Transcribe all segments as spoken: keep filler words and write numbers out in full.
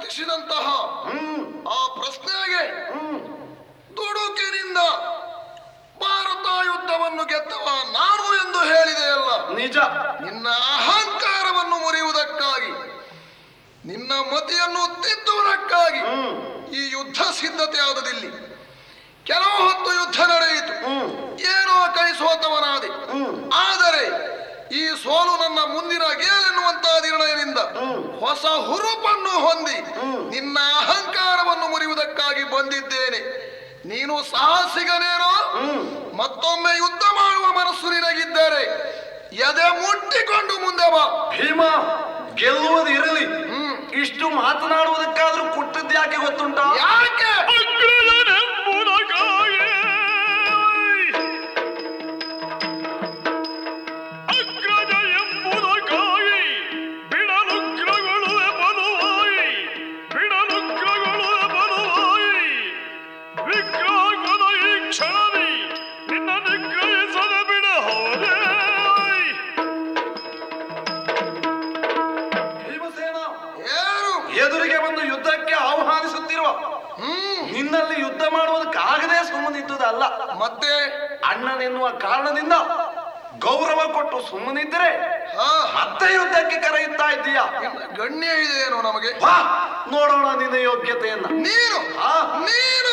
ಪ್ರಶ್ನಿಸಿದಂತಹ ಆ ಪ್ರಶ್ನೆಗೆ ದುಡುಕಿನಿಂದ ಭಾರತ ಯುದ್ಧವನ್ನು ಗೆದ್ದವ ನಾನು ಎಂದು ಹೇಳಿದೆಯಲ್ಲ. ನಿಜ. ನಿನ್ನ ಅಹಂಕಾರವನ್ನು ಮುರಿಯುವುದಕ್ಕಾಗಿ, ನಿನ್ನ ಮತಿಯನ್ನು ತಿದ್ದುವುದಕ್ಕಾಗಿ ಈ ಯುದ್ಧ ಸಿದ್ಧತೆ ಆದದಿಲ್ಲಿ. ಕೆಲವು ಹೊತ್ತು ಯುದ್ಧ ನಡೆಯಿತು, ಏನೋ ಕೈ ಸೋತವನಾದೆ. ಆದರೆ ಈ ಸೋಲು ನನ್ನ ಮುಂದಿನ ಗೆಲೆನ್ನುವಂತಹ ನಿರ್ಣಯದಿಂದ ಹೊಸ ಹುರುಪನ್ನು ಹೊಂದಿ ನಿನ್ನ ಅಹಂಕಾರವನ್ನು ಮುರಿಯುವುದಕ್ಕಾಗಿ ಬಂದಿದ್ದೇನೆ. ನೀನು ಸಾಹಸಿಗನೇನೋ? ಮತ್ತೊಮ್ಮೆ ಯುದ್ಧ ಮಾಡುವ ಮನಸ್ಸು ನಿನಗಿದ್ದರೆ ಎದೆ ಮುಟ್ಟಿಕೊಂಡು ಮುಂದೆ ಬಾ. ಭೀಮ, ಗೆಲ್ಲುವುದು ಇರಲಿ, ಇಷ್ಟು ಮಾತನಾಡುವುದಕ್ಕಾದ್ರೂ ಕೊಟ್ಟದ್ದು ಯಾಕೆ ಗೊತ್ತುಂಟ? ಯಾಕೆ? ಎದುರಿಗೆ ಬಂದು ಯುದ್ಧಕ್ಕೆ ಆಹ್ವಾನಿಸುತ್ತಿರುವ ನಿನ್ನಲ್ಲಿ ಯುದ್ಧ ಮಾಡುವುದಕ್ಕಾಗದೆ ಸುಮ್ಮನಿದ್ದುದಲ್ಲ, ಮತ್ತೆ ಅಣ್ಣನೆನ್ನುವ ಕಾರಣದಿಂದ ಗೌರವ ಕೊಟ್ಟು ಸುಮ್ಮನಿದ್ದರೆ ಮತ್ತೆ ಯುದ್ಧಕ್ಕೆ ಕರೆಯುತ್ತಾ ಇದ್ದೀಯಾ? ಗಣ್ಯ ಇದೆಯೇನೋ ನಮಗೆ? ಬಾ ನೋಡೋಣ ನಿನ್ನ ಯೋಗ್ಯತೆಯನ್ನ. ನೀನು ನೀನು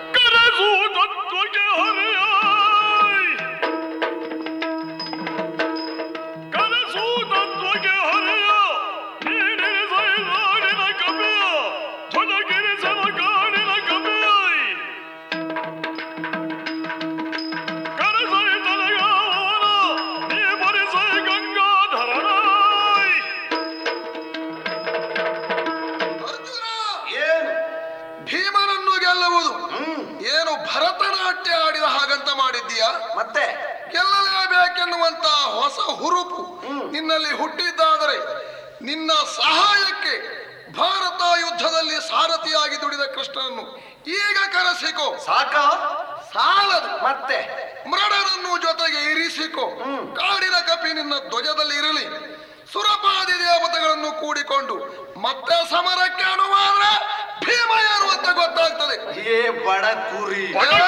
ಭೀಮನನ್ನು ಗೆಲ್ಲುವುದು ಏನು ಭರತನಾಟ್ಯ ಆಡಿದ ಹಾಗಂತ ಮಾಡಿದ್ದೀಯಾ? ಮತ್ತೆ ಗೆಲ್ಲಲೇಬೇಕೆನ್ನುವಂತ ಹೊಸ ಹುರುಪು ನಿನ್ನಲ್ಲಿ ಹುಟ್ಟಿದ್ದಾದರೆ ನಿನ್ನ ಸಹಾಯಕ್ಕೆ ಭಾರತ ಯುದ್ಧದಲ್ಲಿ ಸಾರಥಿಯಾಗಿ ದುಡಿದ ಕೃಷ್ಣನನ್ನು ಈಗ ಕರೆಸಿಕೋ. ಸಾಕ? ಸಾಲದು. ಮತ್ತೆ ಮೃಡರನ್ನು ಜೊತೆಗೆ ಇರಿಸಿಕೋ. ಕಾಡಿನ ಕಪಿ ನಿನ್ನ ಧ್ವಜದಲ್ಲಿ ಇರಲಿ. ಸುರಪಾದಿ ದೇವತೆಗಳನ್ನು ಕೂಡಿಕೊಂಡು ಮತ್ತೆ ಸಮರಕ್ಕೆ ಅನುವಾದ ಭೀಮ ಯಾರು ಅಂತ ಗೊತ್ತಾಗ್ತದೆ. ಏ ಬಡ ಕುರಿ,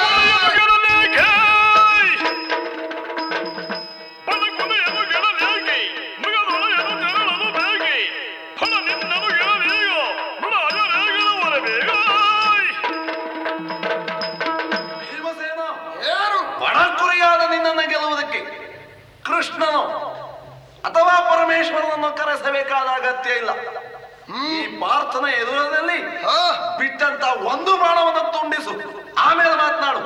ಬಡ ಕುರಿಯಾದ ನಿನ್ನನ್ನು ಗೆಲ್ಲುವುದಕ್ಕೆ ಕೃಷ್ಣನು ಅಥವಾ ಪರಮೇಶ್ವರನನ್ನು ಕರೆಸಬೇಕಾದ ಅಗತ್ಯ ಇಲ್ಲ. ಈ ಪಾರ್ಥನ ಎದುರದಲ್ಲಿ ಬಿಟ್ಟಂತ ಒಂದು ಬಾಣವನ್ನು ತುಂಡಿಸು, ಆಮೇಲೆ ಮಾತನಾಡು.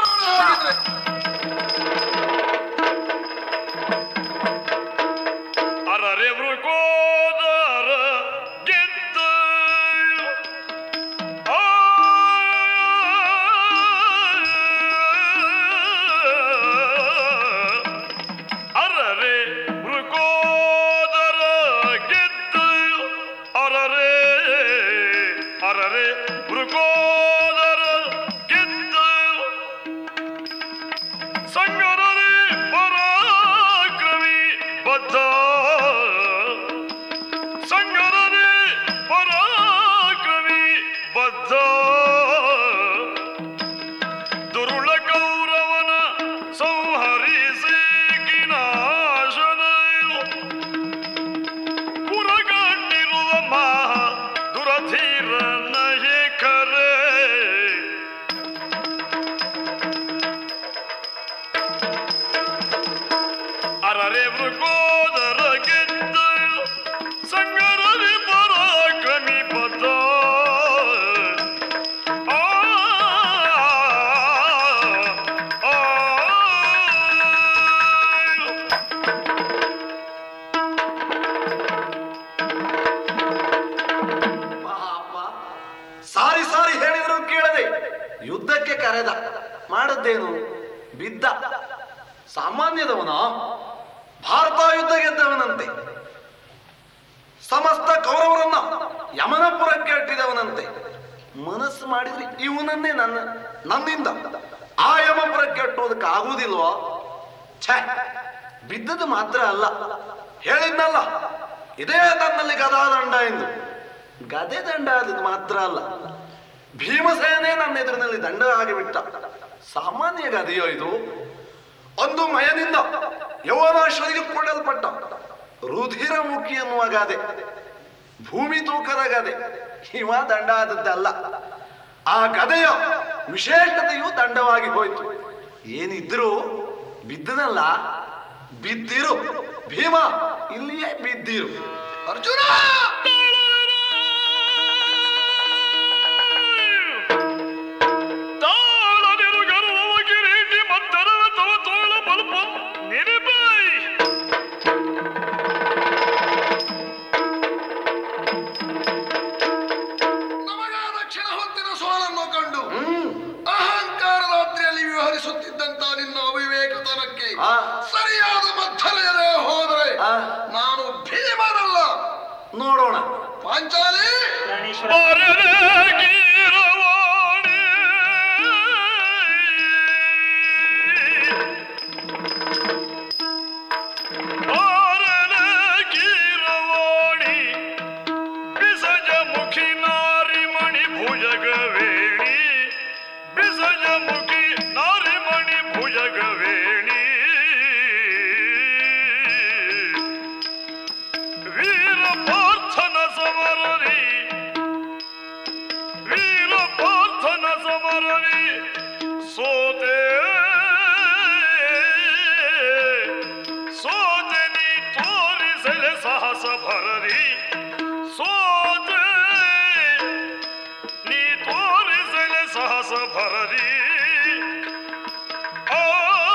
ಅರರೆ ಮೃಗೋದರ ಗೆದ್ದ ಅರರೆ ಮೃಗೋದರ ಗೆದ್ದ ಅರರೆ ಅರರೆ ಮೃಗೋದರ ಗೆದ್ದ ಸಂಗರರೆ ಪರಾಕ್ರಮಿ ಬದ್ಧ ಸಂಗರರೆ ಪರಾಕ್ರಮಿ ಬದ್ಧ ದುರುಳ ಕೌರವನ ಸಂಹರಿಸಿ ಕಿನಾಶನ ಪುರಗಂಡಿರುವ ಮಹಾ ದುರಧೀರ ನಯಕರೇ ಅರರೆ ಮೃಗೋದರ ಗೆದ್ದ ಸಂಗರರಿ ಪರಾಕ್ರಮಿ ಬದ್ಧ ಆ ಆ ಪಾಪ, ಸಾರಿ ಸಾರಿ ಹೇಳಿದ್ರು ಕೇಳದೆ ಯುದ್ಧಕ್ಕೆ ಕರೆದ, ಮಾಡದ್ದೇನು? ಬಿದ್ದ. ಸಾಮಾನ್ಯದವನ ಭಾರತ ಯುದ್ಧ ಗೆದ್ದವನಂತೆ, ಸಮಸ್ತ ಕೌರವರನ್ನ ಯಮನಪುರಕ್ಕೆ ಅಟ್ಟಿದವನಂತೆ. ಮನಸ್ಸು ಮಾಡಿದ್ರೆ ಇವನನ್ನೇ ನನ್ನ ನನ್ನಿಂದ ಆ ಯಮಪುರಕ್ಕೆ ಅಟ್ಟುವುದಕ್ಕೆ ಆಗುವುದಿಲ್ವಾ? ಛೇ, ಬಿದ್ದದ್ದು ಮಾತ್ರ ಅಲ್ಲ, ಹೇಳಿದ್ನಲ್ಲ ಇದೇ ತನ್ನಲ್ಲಿ ಗದಾದಂಡ ಎಂದು. ಗದೆ ದಂಡ ಆದದ್ದು ಮಾತ್ರ ಅಲ್ಲ, ಭೀಮಸೇನೆ ನನ್ನ ಎದುರಿನಲ್ಲಿ ದಂಡ ಆಗಿಬಿಟ್ಟ. ಸಾಮಾನ್ಯ ಗದೆಯೋ ಇದು? ಒಂದು ಮಯನಿಂದ ಯೌವನಾಶ್ವರಿಗೆ ಕೊಡಲ್ಪಟ್ಟ ರುಧಿರಮುಖಿ ಎನ್ನುವ ಗಾದೆ, ಭೂಮಿ ತೂಕದ ಗದೆ. ಇವ ದಂಡ ಆದದ್ದಲ್ಲ. ಆ ಗದೆಯ ವಿಶೇಷತೆಯು ದಂಡವಾಗಿ ಹೋಯ್ತು. ಏನಿದ್ರು ಬಿದ್ದನಲ್ಲ, ಬಿದ್ದಿರು ಭೀಮ, ಇಲ್ಲಿಯೇ ಬಿದ್ದಿರು. ಅರ್ಜುನ ನಮಗಾದ ಕ್ಷಣ ಹೊತ್ತಿನ ಸೋಲನ್ನು ಕಂಡು ಅಹಂಕಾರದ ರಾತ್ರಿಯಲ್ಲಿ ವ್ಯವಹರಿಸುತ್ತಿದ್ದಂತ ನಿನ್ನ ಅವಿವೇಕತನಕ್ಕೆ ಆ. ಸರಿಯಾದ ಮಧ್ಯಲೆಯದೇ ಹೋದರೆ ಆ. ನಾನು ಭೀಮನಲ್ಲ. ನೋಡೋಣ. ಪಾಂಚಾಲಿ ಸೋತೆ ಸೋತೆ ನೀ ತೋರಿಸಲೆ ಸಾಹಸ ಭರರಿ, ಸೋತೆ ನೀ ತೋರಿಸಲೆ ಸಾಹಸ ಭರರಿ. ಆ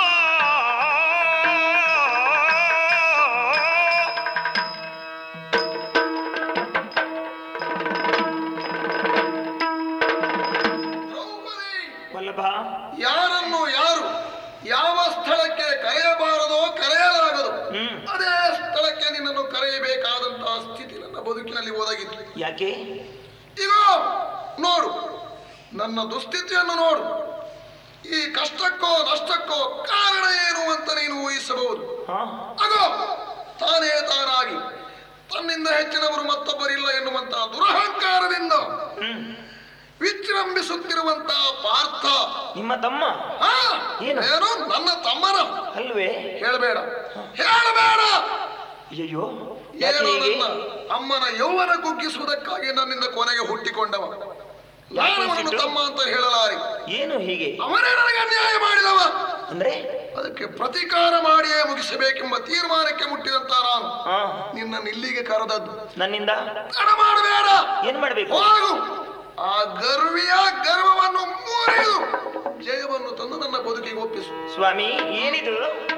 ವಲ್ಲಭ, ಯಾರನ್ನು ಯಾರು ಯಾವ ಸ್ಥಳಕ್ಕೆ ಕರೆಯಬಾರದೋ ಕರೆಯಲಾಗದು, ಹ್ಮ್. ಅದೇ ಸ್ಥಳಕ್ಕೆ ನಿನ್ನನ್ನು ಕರೆಯಬೇಕಾದಂತಹ ಸ್ಥಿತಿ ನನ್ನ ಬದುಕಿನಲ್ಲಿ ಒದಗಿತು. ಯಾಕೆ? ಈಗ ನೋಡು, ನನ್ನ ದುಸ್ಥಿತಿಯನ್ನು ನೋಡು. ಈ ಕಷ್ಟಕ್ಕೋ ನಷ್ಟಕ್ಕೋ ಕಾರಣ ಏನು ಅಂತ ನೀನು ಊಹಿಸಬಹುದು. ಹಾ? ಅಗೋ, ತಾನೇ ತಾನಾಗಿ ತನ್ನಿಂದ ಹೆಚ್ಚಿನವರು ಮತ್ತೊಬ್ಬರಿಲ್ಲ ಎನ್ನುವಂತಹ ದುರಹಂಕಾರದಿಂದ ಹ್ಮ್. ವಿಜೃಂಭಿಸುತ್ತಿರುವಂತಹ ಪಾರ್ಥ ನಿಮ್ಮ ತಮ್ಮ ಹಾ? ಏನು? ಏನು ನನ್ನ ತಮ್ಮನ? ಅಲ್ವೇ? ಹೇಳಬೇಡ, ಹೇಳಬೇಡ. ಅಯ್ಯೋ, ಯಾಕೆ ಏನೋ ಹೀಗೆ? ನನ್ನ ಅಮ್ಮನ ಯೌವನ ಕುಗ್ಗಿಸುವುದಕ್ಕಾಗಿ ನನ್ನಿಂದ ಕೊನೆಗೆ ಹುಟ್ಟಿಕೊಂಡವ. ನಾನು ಅವನನ್ನು ತಮ್ಮ ಅಂತ ಹೇಳಲಾರಿ. ಏನು ಹೀಗೆ? ಅವನೇ ನನಗೆ ಅನ್ಯಾಯ ಮಾಡಿದವ. ಅಂದ್ರೆ ಅದಕ್ಕೆ ಪ್ರತಿಕಾರ ಮಾಡಿಯೇ ಮುಗಿಸಬೇಕೆಂಬ ತೀರ್ಮಾನಕ್ಕೆ ಮುಟ್ಟಿದಂತ ನಾನು ಹಾ, ನಿನ್ನನ್ನು ಇಲ್ಲಿಗೆ ಕರೆದದ್ದು. ನನ್ನಿಂದ ತಡ ಮಾಡಬೇಡ, ಏನ್ ಮಾಡ್ಬೇಕು? ಹೋಗು. ಆ ಗರ್ವಿಯ ಗರ್ವವನ್ನು ಮುರಿದು ಜಯವನ್ನು ತಂದು ನನ್ನ ಬದುಕಿಗೆ ಒಪ್ಪಿಸು. ಸ್ವಾಮಿ, ಏನಿದು?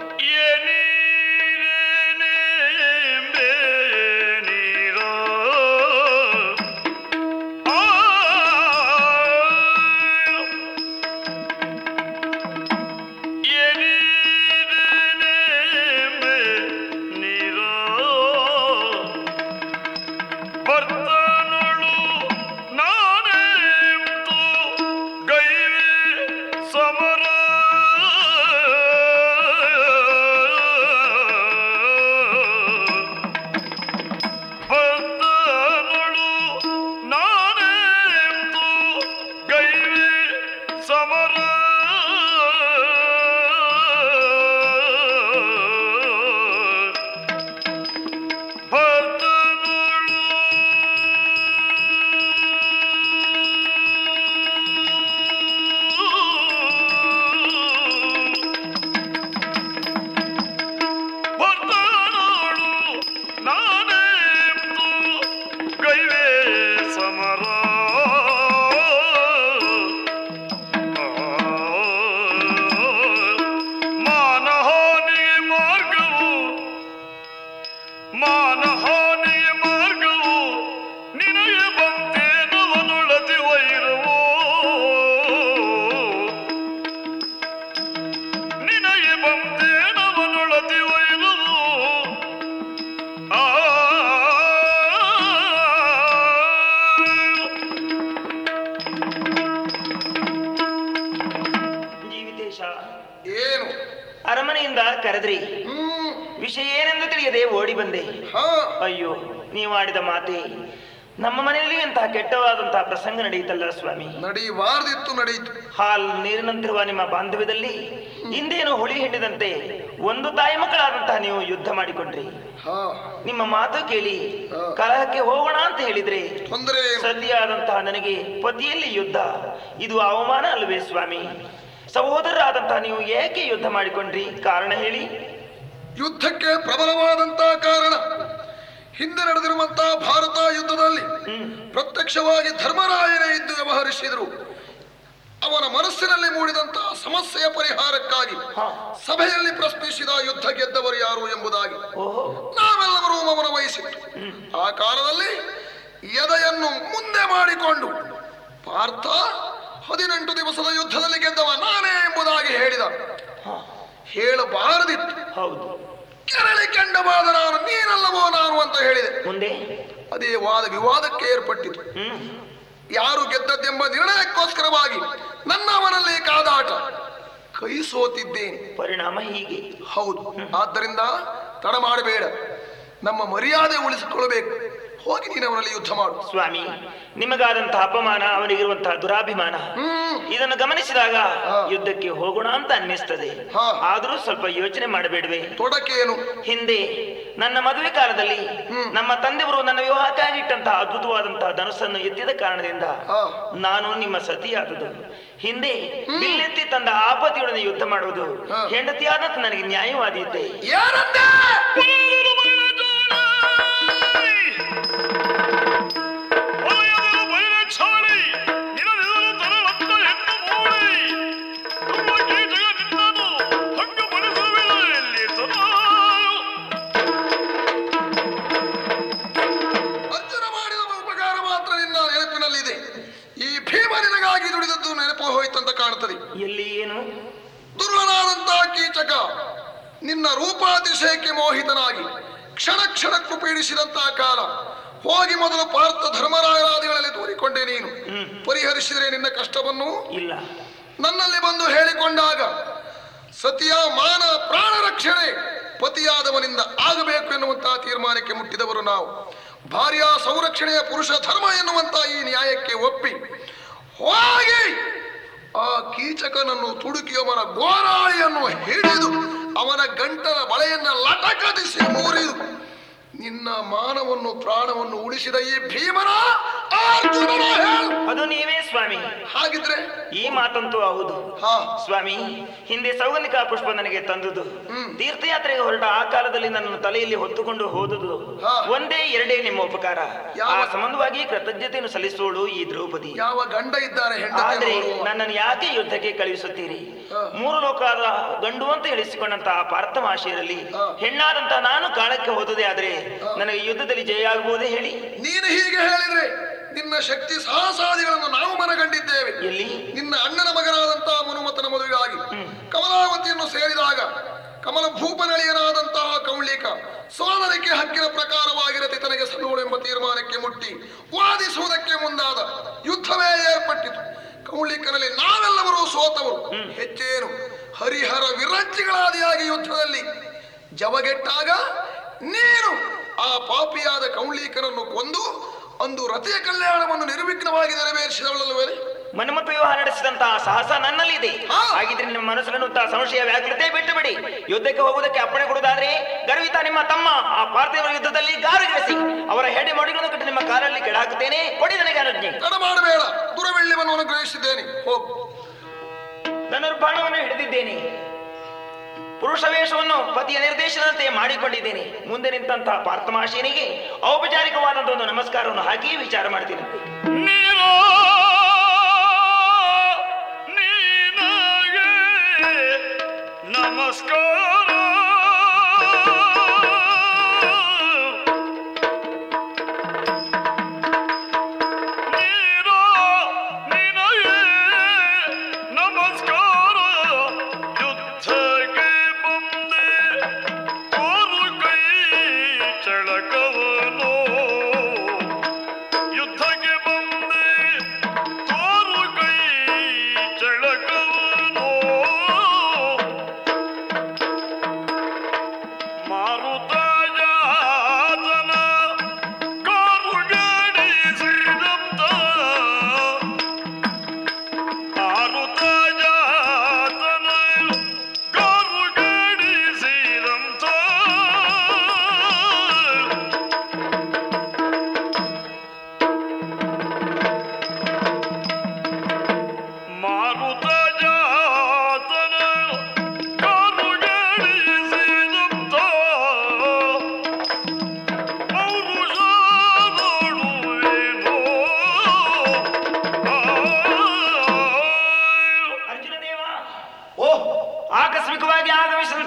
ಏನು? ಅರಮನೆಯಿಂದ ಕರೆದ್ರಿ, ಹ್ಮ್ ವಿಷಯ ಏನೆಂದು ತಿಳಿಯದೆ ಓಡಿ ಬಂದೆ. ಹಾ ಅಯ್ಯೋ, ನೀವು ಆಡಿದ ಮಾತೆ ನಮ್ಮ ಮನೆಯಲ್ಲಿ ಅಂತಹ ಕೆಟ್ಟವಾದಂತಹ ಪ್ರಸಂಗ ನಡೆಯಿತಲ್ಲ ಸ್ವಾಮಿ. ನಡೆಯಬಾರ್ದಿತ್ತು, ನಡೆಯಿತು. ಹಾಲ್ ನೀರಿನಂತಿರುವ ನಿಮ್ಮ ಬಾಂಧವ್ಯದಲ್ಲಿ ಹಿಂದೇನು ಹುಳಿ ಹಿಂಡಿದಂತೆ ಒಂದು ತಾಯಿ ಮಕ್ಕಳಾದಂತಹ ನೀವು ಯುದ್ಧ ಮಾಡಿಕೊಂಡ್ರಿ. ಹಾ, ನಿಮ್ಮ ಮಾತು ಕೇಳಿ ಕಲಹಕ್ಕೆ ಹೋಗೋಣ ಅಂತ ಹೇಳಿದ್ರೆ ತೊಂದರೆ ಏನು? ಸತಿಯಾದಂತಹ ನನಗೆ ಪತಿಯಲ್ಲಿ ಯುದ್ಧ, ಇದು ಅವಮಾನ ಅಲ್ವೇ ಸ್ವಾಮಿ? ಸಹೋದರರಾದಂತಹ ನೀವು ಏಕೆ ಯುದ್ಧ ಮಾಡಿಕೊಂಡ್ರಿ? ಕಾರಣ ಹೇಳಿ. ಯುದ್ಧಕ್ಕೆ ಪ್ರಬಲವಾದಂತಹ ಕಾರಣ, ಹಿಂದೆ ನಡೆದಿರುವಂತಹ ಭಾರತ ಯುದ್ಧದಲ್ಲಿ ಪ್ರತ್ಯಕ್ಷವಾಗಿ ಧರ್ಮರಾಯನೇ ಇದ್ದು ವ್ಯವಹರಿಸಿದರು. ಅವನ ಮನಸ್ಸಿನಲ್ಲಿ ಮೂಡಿದಂತಹ ಸಮಸ್ಯೆಯ ಪರಿಹಾರಕ್ಕಾಗಿ ಸಭೆಯಲ್ಲಿ ಪ್ರಶ್ನಿಸಿದ ಯುದ್ಧ ಗೆದ್ದವರು ಯಾರು ಎಂಬುದಾಗಿ ನಾವೆಲ್ಲರೂ ಮೌನ ವಹಿಸಿತ್ತು. ಆ ಕಾಲದಲ್ಲಿ ಎದೆಯನ್ನು ಮುಂದೆ ಮಾಡಿಕೊಂಡು ಪಾರ್ಥ ಹದಿನೆಂಟು ದಿವಸದ ಯುದ್ಧದಲ್ಲಿ ಗೆದ್ದವ ನಾನೇ ಎಂಬುದಾಗಿ ಹೇಳಿದ. ಹೇಳಬಾರದಿತ್ತು. ಹೌದು, ಕೆರಳಿ ಕೆಂಡವಾದ ನಾನು, ನೀನಲ್ಲವೋ ನಾನು ಅಂತ ಹೇಳಿದೆ. ಮುಂದೆ ಅದೇ ವಾದ ವಿವಾದಕ್ಕೆ ಏರ್ಪಟ್ಟಿತು. ಯಾರು ಗೆದ್ದದ್ದೆಂಬ ನಿರ್ಣಯಕ್ಕೋಸ್ಕರವಾಗಿ ನನ್ನ ಅವನಲ್ಲಿ ಕಾದಾಟ, ಕೈ ಸೋತಿದ್ದೇನೆ. ಪರಿಣಾಮ ಹೀಗೆ. ಹೌದು, ಆದ್ದರಿಂದ ತಡ ಮಾಡಬೇಡ, ನಮ್ಮ ಮರ್ಯಾದೆ ಉಳಿಸಿಕೊಳ್ಳಬೇಕು. ಹೋಗಿ ನೀನು ಅವನಲ್ಲಿ ಯುದ್ಧ ಮಾಡು. ಸ್ವಾಮಿ, ನಿಮಗಾದಂತಹ ಅಪಮಾನ, ಅವನಿಗಿರುವಂತಹ ದುರಾಭಿಮಾನ, ಹ್ಮ್ ಇದನ್ನು ಗಮನಿಸಿದಾಗ ಯುದ್ಧಕ್ಕೆ ಹೋಗೋಣ ಅಂತ ಅನ್ನಿಸ್ತದೆ. ಹಾ. ಆದ್ರೂ ಸ್ವಲ್ಪ ಯೋಚನೆ ಮಾಡಬೇಡ್ವೆ? ತೊಡಕೇನು? ಹಿಂದೆ ನನ್ನ ಮದುವೆ ಕಾಲದಲ್ಲಿ ನಮ್ಮ ತಂದೆಯವರು ನನ್ನ ವಿವಾಹಕ್ಕಾಗಿ ಇಟ್ಟಂತಹ ಅದ್ಭುತವಾದಂತಹ ಧನುಸ್ಸನ್ನು ಎತ್ತಿದ ಕಾರಣದಿಂದ ಹಾ. ನಾನು ನಿಮ್ಮ ಸತಿಯಾದುದು. ಹಿಂದೆ ಬಿಲ್ಲೆತ್ತಿ ತಂದ ಆಪತಿಯೊಡನೆ ಯುದ್ಧ ಮಾಡುವುದು ಹೆಂಡತಿಯಾದಂತ ನನಗೆ ನ್ಯಾಯವಾದೀತೆ. ಯಾರಂತೆ? ಅರ್ಜುನ ಮಾಡಿದ ಉಪಕಾರ ಮಾತ್ರ ನಿನ್ನ ನೆನಪಿನಲ್ಲಿದೆ. ಈ ಭೀಮ ನಿನಗಾಗಿ ದುಡಿದದ್ದು ನೆನಪು ಹೋಯ್ತಂತ ಕಾಣ್ತದೆ. ಎಲ್ಲಿ ಏನು? ದುರ್ಲನಾದಂತಹ ಕೀಚಕ ನಿನ್ನ ರೂಪಾತಿಶಯಕ್ಕೆ ಮೋಹಿತನಾಗಿ ಕ್ಷಣ ಕ್ಷಣಕ್ಕೂ ಪೀಡಿಸಿದಂತಹ ಕಾಲ, ಹೋಗಿ ಮೊದಲು ಪಾರ್ಥ ಧರ್ಮರಾಯರಾದಿಗಳಲ್ಲಿ ತೋರಿಕೊಂಡೆ. ನೀನು ಪರಿಹರಿಸಿದರೆ ನಿನ್ನ ಕಷ್ಟವನ್ನು ಇಲ್ಲ. ನನ್ನಲ್ಲಿ ಬಂದು ಹೇಳಿಕೊಂಡಾಗ ಸತಿಯ ಮಾನ ಪ್ರಾಣ ರಕ್ಷಣೆ ಪತಿಯಾದವನಿಂದ ಆಗಬೇಕು ಎನ್ನುವಂತಹ ತೀರ್ಮಾನಕ್ಕೆ ಮುಟ್ಟಿದವರು ನಾವು. ಭಾರ್ಯ ಸಂರಕ್ಷಣೆಯ ಪುರುಷ ಧರ್ಮ ಎನ್ನುವಂತಹ ಈ ನ್ಯಾಯಕ್ಕೆ ಒಪ್ಪಿ ಹೋಗಿ ಆ ಕೀಚಕನನ್ನು ತುಡುಕಿ ಅವನ ಗೋರಾಳಿಯನ್ನು ಹಿಡಿದು ಅವನ ಗಂಟಲ ಬಳೆಯನ್ನ ಲಟಕದಿಸಿ ಮುರಿದು ನಿನ್ನ ಮಾನವನ್ನು ಪ್ರಾಣವನ್ನು ಉಳಿಸಿದ ಈ ಭೀಮನ ಅರ್ಜುನನ ಹೇಳು. ಅದು ನೀವೇ ಸ್ವಾಮಿ. ಹಾಗಿದ್ರೆ ಈ ಮಾತಂತೂ ಹೌದು. ಹಾ ಸ್ವಾಮಿ, ಹಿಂದೆ ಸೌಗಂಧಿಕಾ ಪುಷ್ಪ ನನಗೆ ತಂದುದು, ತೀರ್ಥಯಾತ್ರೆಗೆ ಹೊರಟ ಆ ಕಾಲದಲ್ಲಿ ನನ್ನನ್ನು ತಲೆಯಲ್ಲಿ ಹೊತ್ತುಕೊಂಡು ಹೋದುದು ಹಾ. ಒಂದೇ ಎರಡೇ ನಿಮ್ಮ ಉಪಕಾರ. ಯಾವ- ಆ ಸಂಬಂಧವಾಗಿ ಕೃತಜ್ಞತೆಯನ್ನು ಸಲ್ಲಿಸೋಳು ಈ ದ್ರೌಪದಿ. ಯಾವ ಗಂಡ ಇದ್ದಾರೆ ಆದ್ರೆ ಹೆಂಡತಿ? ನನ್ನನ್ನು ಯಾಕೆ ಯುದ್ಧಕ್ಕೆ ಕಳುಹಿಸುತ್ತೀರಿ? ಹಾ. ಮೂರು ಲೋಕದ ಗಂಡು ಅಂತ ಹೇಳಿಸಿಕೊಂಡಂತಹ ಪಾರ್ಥಮಾಶಿಯಲ್ಲಿ ಹಾ. ಹೆಣ್ಣಾದಂತಹ ನಾನು ಕಾಳಕ್ಕೆ ಹೋದದೇ ಆದ್ರೆ ನನಗೆ ಯುದ್ಧದಲ್ಲಿ ಜಯ ಆಗಬಹುದೇ ಹೇಳಿ? ನೀನು ಹೀಗೆ ಹೇಳಿದ್ರೆ ನಿನ್ನ ಶಕ್ತಿ ಸಾಹಸಾದಿಗಳನ್ನು ನಾವು ಮನಗಂಡಿದ್ದೇವೆ. ಎಲ್ಲಿ? ನಿನ್ನ ಅಣ್ಣನ ಮಗನಾದಂತಹ ಮನುಮತನ ಮದುವೆಗಾಗಿ ಕಮಲಾವತಿಯನ್ನು ಸೇರಿದಾಗ ಕಮಲ ಭೂಪನಳಿಯನಾದಂತಹ ಕೌಳಿಕ ಸೋದರಿಕೆ ಹಕ್ಕಿನ ಪ್ರಕಾರವಾಗಿರತ್ತೆ ತನಗೆ ಸಲ್ಲೋಳು ಎಂಬ ತೀರ್ಮಾನಕ್ಕೆ ಮುಟ್ಟಿ ವಾದಿಸುವುದಕ್ಕೆ ಮುಂದಾದ. ಯುದ್ಧವೇ ಏರ್ಪಟ್ಟಿತು. ಕೌಳಿಕನಲ್ಲಿ ನಾವೆಲ್ಲರೂ ಸೋತವರು. ಹೆಚ್ಚೇನು, ಹರಿಹರ ವಿರಂಚಿಗಳಾದಿಯಾಗಿ ಯುದ್ಧದಲ್ಲಿ ಜವಗೆಟ್ಟಾಗ ನೀನು ಆ ಪಾಪಿಯಾದ ಕೌಳಿಕನನ್ನು ಕೊಂದು ಅಂದು ರಥೆಯ ಕಲ್ಯಾಣವನ್ನು ನಿರ್ವಿಘ್ನವಾಗಿ ನೆರವೇರಿಸಿದವಳಲ್ಲವೇ? ಮನ್ಮಥ ವಿವಾಹ ನಡೆಸಿದಂತಹ ಸಾಹಸ ನನ್ನಲ್ಲಿದೆ. ಹಾ. ಹಾಗಿದ್ರೆ ನಿಮ್ಮ ಮನಸ್ಸಿನಂತಹ ಸಂಶಯ ವ್ಯಾಕೃತೆ ಬಿಟ್ಟು ಬಿಡಿ. ಯುದ್ಧಕ್ಕೆ ಹೋಗುವುದಕ್ಕೆ ಅಪ್ಪಣೆ ಕೊಡುವುದಾದ್ರೆ ಗರ್ವಿತ ನಿಮ್ಮ ತಮ್ಮ ಆ ಪಾರ್ಥಿವ ಯುದ್ಧದಲ್ಲಿ ಗಾರುಗಿಳಿಸಿ ಅವರ ಹೆಡೆ ಮಡಿಗಳನ್ನು ಕಟ್ಟಿ ನಿಮ್ಮ ಕಾಲಲ್ಲಿ ಕೆಡಾಕುತ್ತೇನೆ. ಕೊಡಿ ನನಗೆ ಅನುಜ್ಞೆ. ತಡ ಮಾಡಬೇಡ, ದುರವೆಳ್ಳಿವನ್ನು ಅನುಗ್ರಹಿಸಿದ್ದೇನೆ. ಹೋಗು. ಧನುರ್ಬಾಣವನ್ನು ಹಿಡಿದಿದ್ದೇನೆ. ಪುರುಷ ವೇಷವನ್ನು ಪತಿಯ ನಿರ್ದೇಶನದಂತೆ ಮಾಡಿಕೊಂಡಿದ್ದೇನೆ. ಮುಂದೆ ನಿಂತಹ ಪಾರ್ಥಮಾಶಿನಿಗೆ ಔಪಚಾರಿಕವಾದಂತಹ ಒಂದು ನಮಸ್ಕಾರವನ್ನು ಹಾಕಿ ವಿಚಾರ ಮಾಡ್ತೀನಿ. ನೀರೋ ನೀನಾಗೆ ನಮಸ್ಕಾರ. ನೀರೋ ನಿನಗೆ ನಮಸ್ಕಾರ. ಯುದ್ಧಕ್ಕೆ ಬಂದೆ ಕೋರು ಕೈ ಚಳಕವನು. ಯುದ್ಧಕ್ಕೆ ಬಂದೆ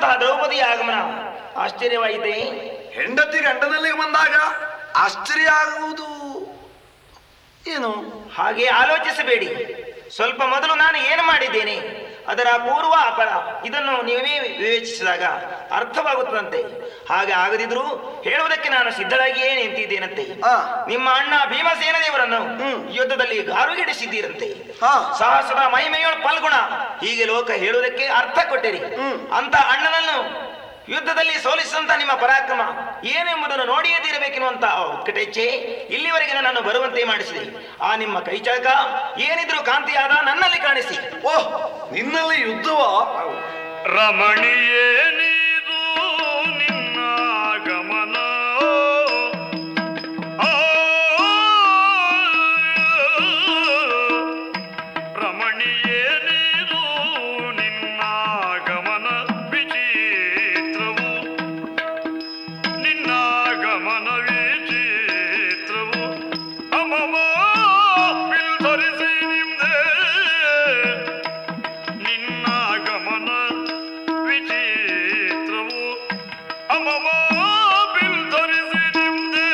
ರಾಣಿಯಾದಂತಹ ದ್ರೌಪದಿಯ ಆಗಮನ ಆಶ್ಚರ್ಯವಾಯಿತೆ. ಹೆಂಡತಿ ಗಂಡನಲ್ಲಿಗೆ ಬಂದಾಗ ಆಶ್ಚರ್ಯ ಆಗುವುದು ಏನು? ಹಾಗೆ ಆಲೋಚಿಸಬೇಡಿ. ಸ್ವಲ್ಪ ಮೊದಲು ನಾನು ಏನು ಮಾಡಿದ್ದೇನೆ, ಅದರ ಪೂರ್ವ ಅಪರ ಇದನ್ನು ನೀವೇ ವಿವೇಚಿಸಿದಾಗ ಅರ್ಥವಾಗುತ್ತದಂತೆ. ಹಾಗೆ ಆಗದಿದ್ರು ಹೇಳುವುದಕ್ಕೆ ನಾನು ಸಿದ್ಧರಾಗಿಯೇ ನಿಂತಿದ್ದೇನಂತೆ. ಆ. ನಿಮ್ಮ ಅಣ್ಣ ಭೀಮಸೇನ ದೇವರನ್ನು ಹ್ಮ್. ಯುದ್ಧದಲ್ಲಿ ಗಾರುಗಿಡಿಸಿದ್ದೀರಂತೆ. ಹಾ. ಸಾಹಸದ ಮೈಮೆಯೋಳು ಫಲ್ಗುಣ ಹೀಗೆ ಲೋಕ ಹೇಳುವುದಕ್ಕೆ ಅರ್ಥ ಕೊಟ್ಟಿರಿ. ಹ್ಮ್. ಅಂತ ಅಣ್ಣನನ್ನು ಯುದ್ಧದಲ್ಲಿ ಸೋಲಿಸಿದಂತ ನಿಮ್ಮ ಪರಾಕ್ರಮ ಏನೆಂಬುದನ್ನು ನೋಡಿಯೇ ತೀರಬೇಕೆನ್ನುವಂತ ಉತ್ಕಟೇಚ್ಛೆ ಇಲ್ಲಿವರೆಗೆ ನನ್ನನ್ನು ಬರುವಂತೆ ಮಾಡಿಸಿದೆ. ಆ ನಿಮ್ಮ ಕೈಚಳಕ ಏನಿದ್ರು ಕಾಂತಿಯಾದ ನನ್ನಲ್ಲಿ ಕಾಣಿಸಿ. ಓಹ್, ನಿನ್ನಲ್ಲಿ ಯುದ್ಧವ? ರಮಣಿಯೇ ನೀದು ನಿನ್ನ ಗಮನ ಆ, ರಮಣಿಯೇ ನೀದು ನಿನ್ನ ಗಮನ ವಿಚಿತ್ರವು, ನಿನ್ನ ಗಮನ ವಿಚಿತ್ರವು ಅಮಮ ಬಿಲ್ಧರಿಸಿ ನಿಮ್ದೆ, ನಿನ್ನ ಗಮನ ವಿಚಿತ್ರವು ಅಮಮ ಬಿಲ್ಧರಿಸಿ ನಿಮ್ದೆ.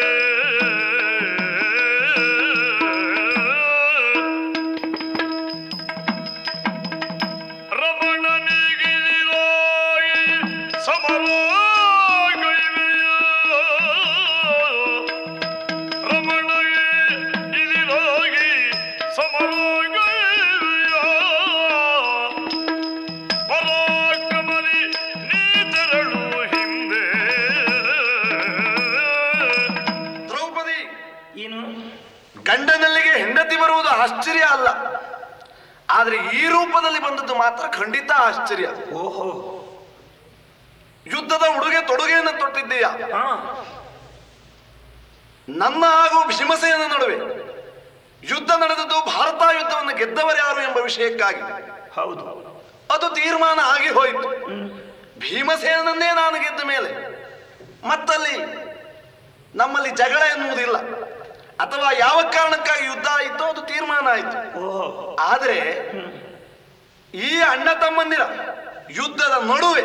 ರಮಣನಿಗಿದಿರಾಗಿ ಸಮರಾಗೈವೆಯ, ರಮಣಗೆ ಇದಿರಾಗಿ ಸಮರಾಗೈವೆಯ, ಪರಾಕ್ರಮನಿ ನೀ ತೆರಳು ಹಿಂದೆ. ದ್ರೌಪದಿ, ಏನು? ಗಂಡನಲ್ಲಿಗೆ ಹೆಂಡತಿ ಬರುವುದು ಆಶ್ಚರ್ಯ ಅಲ್ಲ, ಆದ್ರೆ ಈ ರೂಪದಲ್ಲಿ ಬಂದದ್ದು ಮಾತ್ರ ಖಂಡಿತ ಆಶ್ಚರ್ಯ. ಓಹೋ. ಯುದ್ಧದ ಉಡುಗೆ ತೊಡುಗೆಯನ್ನು ತೊಟ್ಟಿದ್ದೀಯ. ಹಾ. ನನ್ನ ಹಾಗೂ ಭೀಮಸೇನ ನಡುವೆ ಯುದ್ಧ ನಡೆದದ್ದು ಭಾರತ ಯುದ್ಧವನ್ನು ಗೆದ್ದವರು ಯಾರು ಎಂಬ ವಿಷಯಕ್ಕಾಗಿ. ಹೌದು. ಅದು ತೀರ್ಮಾನ ಆಗಿ ಹೋಯಿತು. ಭೀಮಸೇನನ್ನೇ ನಾನು ಗೆದ್ದ ಮೇಲೆ ಮತ್ತಲ್ಲಿ ನಮ್ಮಲ್ಲಿ ಜಗಳ ಎನ್ನುವುದಿಲ್ಲ, ಅಥವಾ ಯಾವ ಕಾರಣಕ್ಕಾಗಿ ಯುದ್ಧ ಆಯಿತು ಅದು ತೀರ್ಮಾನ ಆಯಿತು. ಓಹೋ. ಆದರೆ ಈ ಅಣ್ಣ ತಮ್ಮಂದಿರ ಯುದ್ಧದ ನಡುವೆ